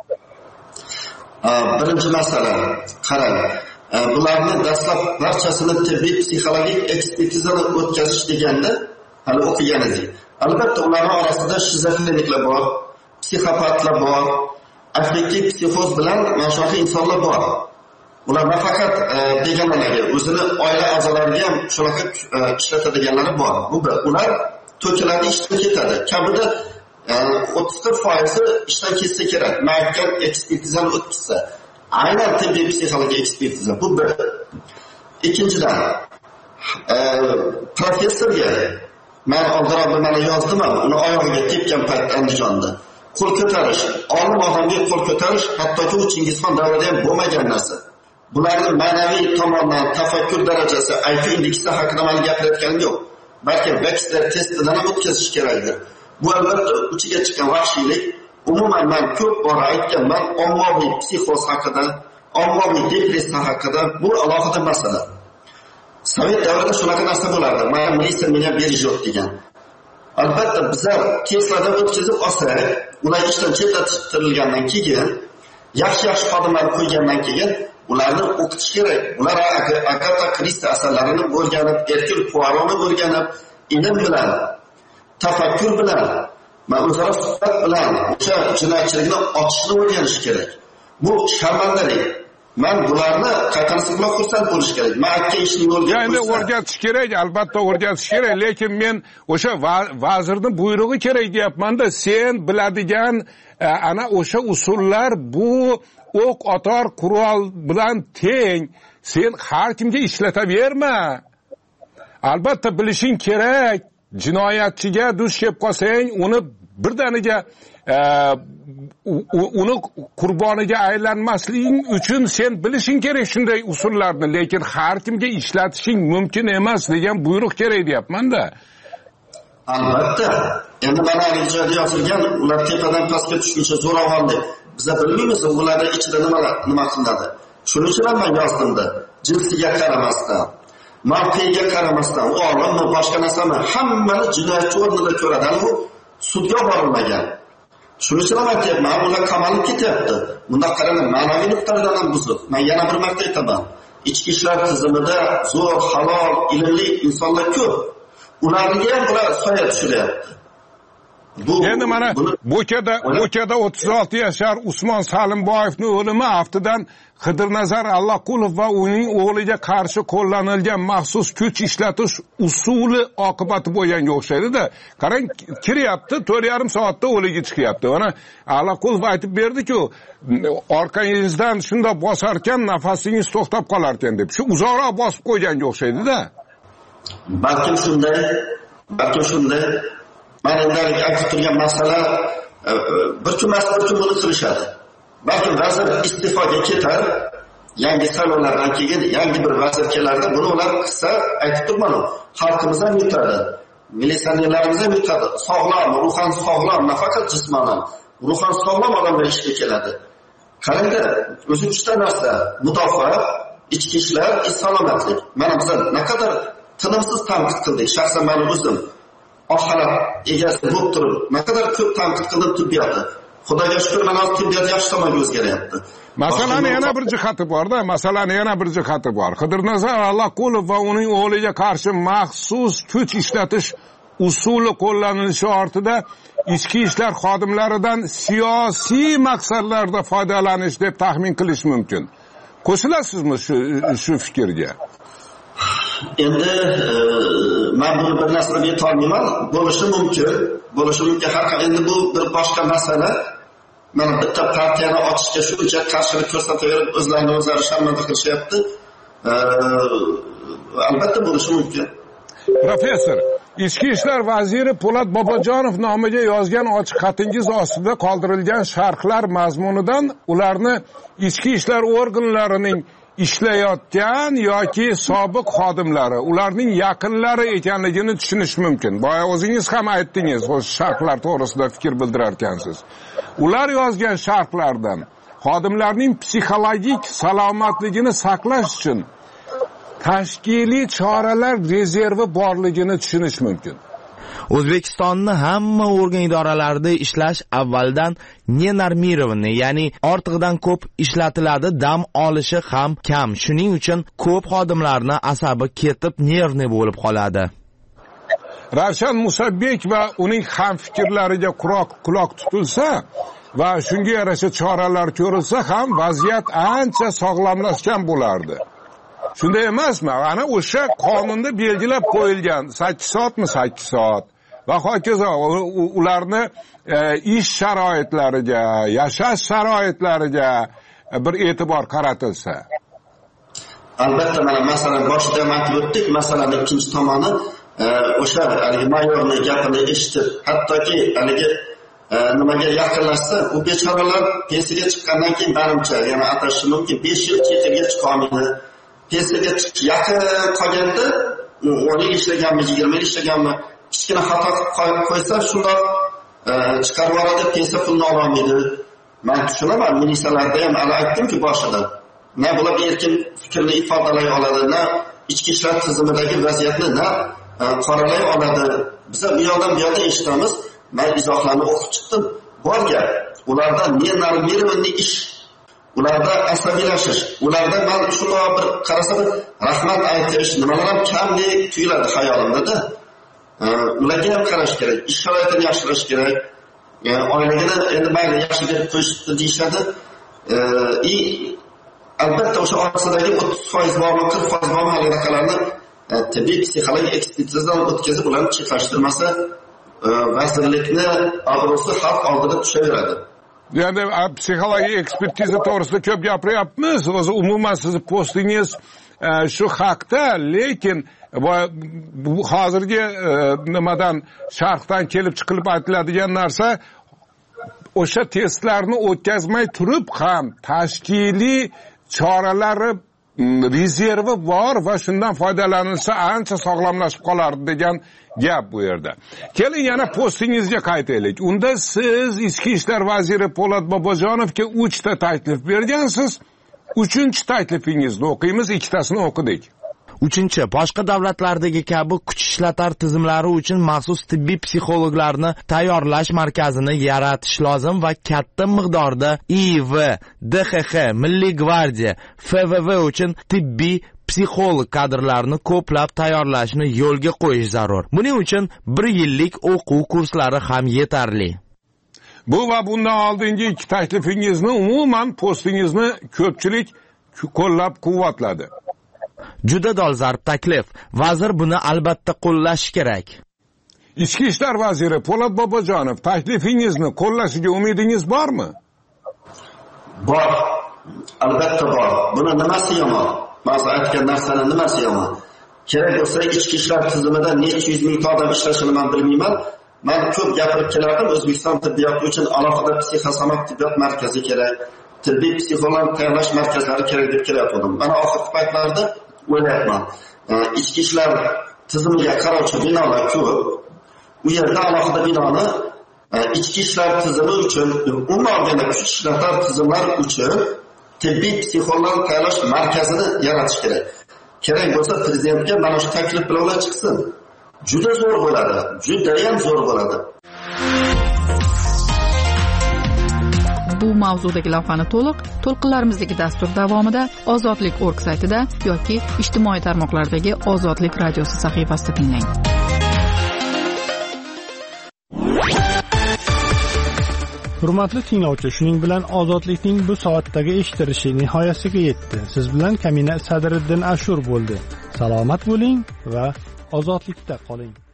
Speaker 15: Birinchi masala, qarang, bularni dastlab barchasini tibbiy psixologik ekspertizadan o'tkazish deganda, hali o'qigan edik. Albatta ularning orasida shizofreniklar bor, psixopatlar bor, affektiv psixoz bilan mashhur insonlar bor. Ular nafaqat begonalarga, o'zini oila a'zolariga ham shunaqa ishlatadiganlari bor. Bu ular to'kiladi, ishdan ketadi. Kamida o'ttiz to'rt foiz ishdan ketsa kerak. Mahkam ekspertizani o'tkazsa, aynan tibbiy psixologik ekspertiza. Bu bir. Ikkinchidan, professorga men oldinroq mana yozdim, uni oyog'iga tepgan payt Andijonda qo'l ko'tarish, olim odamga qo'l ko'tarish hattoki u Chingizxon davrida ham bo'lmagan narsa. Bularning ma'naviy tomondan tafakkur darajasi, I Q indeksi haqida men gapirayotganim yo'q. Balki Baxter testidan ham o'tkazish kerakdir. Bu albatta uchiga chiqqan vahshiylik. Umuman men ko'p bora aytganman, ommaviy psixoz haqida, ommaviy depressiya haqida, bu alohida masala. Sovet davrida shunaqa narsa bo'lardi. Mana militsiya meni berish yo'q degan. Albatta bizlar Tesladan o'tkazib olsak, ular ishdan chetlatilgandan keyin, yaxshi-yaxshi xodimlar qo'ygandan keyin ularni o'qitish kerak. Ular Agatha Christie asarlarini o'rganib, Hercule Poirot'ni o'rganib, ilm bilan, tafakkur bilan, o'zaro suhbat bilan o'sha jinoyatchilikni ochishni o'rganish kerak. Bu sharmandalik. Men bularni qaytarsa bilan xursand bo'lish kerak. Men aytgan ishni yo'lga
Speaker 13: qo'ysa. Endi o'rgatish kerak, albatta o'rgatish kerak, lekin men o'sha vazirning buyrug'i kerak deyapman-da, sen biladigan ana o'sha usullar bu o'q otar qurol bilan teng. Sen har kimga ishlataverma. Albatta bilishing kerak. Jinoyatchiga duch kelib qolsang, uni birdaniga uni qurboniga aylanmasliging uchun sen bilishing kerak shunday usullarni, lekin har kimga ishlatishing mumkin emas degan buyruq kerak deyapman-da.
Speaker 15: Albatta. Endi mana joyda yozilgan, ular tepadan pastga tushguncha zo'ravonlik. Biz bilmaymiz ularning ichida nima nima qilinadi. Shuning uchun men yozdim-da, jinsiga qaramasdan, mavqeiga qaramasdan, u olimmi, boshqa narsami, hammani jinoyatchi o'rnida ko'radi. U sudga borilmagan. Shuning uchun ham aytyapman, ular qamalib ketyapti. Bunda qarang, ma'naviy nuqtadan ham buzuq. Men yana bir marta aytaman. Ichki ishlar tizimida zo'r, halol, ilmli insonlar ko'p. Ularga ham bular soya tushiryapti.
Speaker 13: Bu endi mana Bo'kada, Bo'kada o'ttiz olti yashar Usmon Salimboyevning o'limi aftidan Xidirnazar Allaqulov va uning o'g'liga qarshi qo'llanilgan maxsus kuch ishlatish usuli oqibati bo'lganga o'xshaydi-da. Qarang, kiryapti, to'rt yarim soatda o'ligi chiqyapti. Mana Allaqulov aytib berdi-ku, orqangizdan shunda bosarkan nafasingiz to'xtab qolar ekan deb. Shu uzoqroq bosib qo'yganga o'xshaydi-da.
Speaker 15: Balkim shunday, balkim shunday. Mana endi aytib turgan masala bir kun mas bir kun buni qilishadi. balkim vazir iste'foga ketar, yangi saylovlardan keyin yangi bir vazir kelardi. Buni ular qissa aytib turman, xalqimiz ham yutadi, militsionerlarimiz ham yutadi. Sog'lom, ruhan sog'lom, nafaqat jismonan, ruhan sog'lom odamlar ishga keladi. Qarangda, o'zi uchta narsa: mudofaa, ichki ishlar, salomatlik. Mana biz naqadar tinimsiz tanqid qildik. Shaxsan men o'zim oxirat egasi bo'lib turib, naqadar ko'p tanqid qildim tibbiyotni. Xudoga shukr, mana tibbiyot yaxshi tomonga o'zgaryapti.
Speaker 13: Masalan, yana bir jihati bor-da, masalan, yana bir jihati bor. Qidirnazar Allaqulov va uning o'g'liga qarshi maxsus kuch ishlatish usuli qo'llanilishi ortida ichki ishlar xodimlaridan siyosiy maqsadlarda foydalanish deb taxmin qilish mumkin. Qo'shilasizmi shu shu fikrga?
Speaker 15: Endi men buni bir narsani ayta olmayman. Bo'lishi mumkin, bo'lishi mumkin. Har endi bu bir boshqa masala. Mana bitta partiyani ochishga shuncha qarshilik ko'rsataverib, o'zlarini o'zlari sharmanda qilishyapti. Albatta bo'lishi mumkin.
Speaker 13: Professor, Ichki ishlar vaziri Po'lat Bobojonov nomiga yozgan ochiq xatingiz ostida qoldirilgan sharhlar mazmunidan ularni ichki ishlar organlarining ishlayotgan yoki sobiq xodimlari, ularning yaqinlari ekanligini tushunish mumkin. Boya o'zingiz ham aytdingiz, o'sha sharhlar to'g'risida fikr bildirarkansiz. Ular yozgan sharhlardan xodimlarning psixologik salomatligini saqlash uchun tashkiliy choralar rezervi borligini tushunish mumkin.
Speaker 14: O'zbekistonni hamma organ idoralarida ishlash avvaldan nenormirованный, ya'ni ortiqdan ko'p ishlatiladi, dam olishi ham kam. Shuning uchun ko'p xodimlarning asabi ketib, nervni bo'lib qoladi.
Speaker 13: Ravshan Musabbek va uning hamfikrlariga quloq quloq tutilsa va shunga yarasha choralar ko'rilsa ham vaziyat ancha sog'lomlashgan bo'lardi. Shunday emasmi? Ana o'sha qonunda belgilab qo'yilgan sakkiz soatmi sakkiz soat va hokazo ularni e, ish sharoitlariga, yashash sharoitlariga bir e'tibor qaratilsa.
Speaker 15: Albatta, mana masalan boshida ham aytib o'tdik, masalan ikkinchi tomoni e, o'sha haligi mayorning gapini eshitib, hattoki haligi e, nimaga yaqinlashsa, u bechoralar pensiyaga chiqqandan keyin menimcha, yana atashi mumkin, besh yil chetga chiqa olmaydi. Pensiyaga yaqin qolganda o'n yil ishlaganmi, yigirma yil ishlaganmi, kichkina xato qilib qo'ysa, shundoq chiqarib yuboradi, pensiya pulini ola olmaydi. Men tushunaman, militsiyalarda ham hali aytdimki boshida, na bular erkin fikrni ifodalay oladi, na ichki ishlar tizimidagi vaziyatni na qoralay oladi. Biz bu yoqdan bu yoqdan eshitamiz. Men izohlarni o'qib chiqdim. Bor gap, ularda nenormirованный ish, ularda asabiylashish, ularda men shunday bir qarasa bir rahmat aytish, nimalar ham kamdek tuyuladi xayolimda-da. Ularga ham qarash kerak, ish sharoitini yaxshilash kerak. Oilagini endi mayli yaxshi deb qo'yishdi deyishadi. И albatta o'sha orasidagi o'ttiz foiz bormi, qirq foiz bormi haqiqatlarni tibbiy psixologik ekspertizadan o'tkazib ularni cheklashtirmasa, vazirlikni obro'si xalq oldida tushaveradi.
Speaker 13: Yani psixologik ekspertiza to'g'risida ko'p gapiryapmiz. O'zi umuman sizni postingiz shu haqda, lekin bu hozirgi nimadan sharhdan kelib chiqilib aytiladigan narsa, o'sha testlarni o'tkazmay turib ham tashkiliy choralari rezervi bor va shundan foydalanilsa ancha sog'lomlashib qolardi degan gap bu yerda. Keling yana postingizga qaytaylik. Unda siz Ichki ishlar vaziri Po'lat Bobojonovga uch ta taklif bergansiz. uchinchi taklifingizni o'qiymiz, ikkitasini o'qidik.
Speaker 14: Uchinchi, boshqa davlatlardagi kabi kuch ishlatar tizimlari uchun maxsus tibbiy psixologlarni tayyorlash markazini yaratish lozim va katta miqdorda I V, D X X, Milliy gvardiya, F V V uchun tibbiy psixolog kadrlarni ko'plab tayyorlashni yo'lga qo'yish zarur. Buning uchun bir yillik o'quv kurslari ham yetarli.
Speaker 13: Bu va bundan oldingi ikki taklifingizni, umuman postingizni ko'pchilik qo'llab-quvvatladi.
Speaker 14: Juda dolzarb taklif. Vazir buni albatta qo'llashi kerak.
Speaker 13: Ichki ishlar vaziri Po'lat Bobojonov, taklifingizni qo'llashiga umidingiz bormi?
Speaker 15: Bor. Albatta bor. Buni nimasi yomon? Ba'zi aytgan narsaning nimasi yomon? Kerak bo'lsa ichki ishlar tizimida necha yuz ming odam ishlashini men bilmayman. Men ko'p gapirib kelardim, O'zbekiston tibbiyoti uchun alohida psixosomat tibbiyot markazi kerak. tibbiy psixolog tayyorlash markazlari kerak deb kelyapman. Mana oxirgi paytlarda o'ylayapman, ichki ishlar tizimiga qarovchi binolar ko'p. U yerda alohida binoni ichki ishlar tizimi uchun, umuman olganda kuch ishlatar tizimlar uchun tibbiy psixolog tayyorlash markazini yaratish kerak. Kerak bo'lsa prezidentga mana shu taklif bilan ular chiqsin. Juda zo'r bo'ladi, juda ham zo'r bo'ladi.
Speaker 3: Bu mavzudagi lavhani to'liq to'lqinlarimizdagi dastur davomida ozodlik punkt org saytida yoki ijtimoiy tarmoqlardagi Ozodlik radiosi sahifasida tinglang.
Speaker 1: Hurmatli tinglovchi, shuning bilan Ozodlikning bu soatdagi eshitilishi nihoyasiga yetdi. Siz bilan Kamina Sadriddin Ashur bo'ldi. Salomat bo'ling va ozodlikda qoling.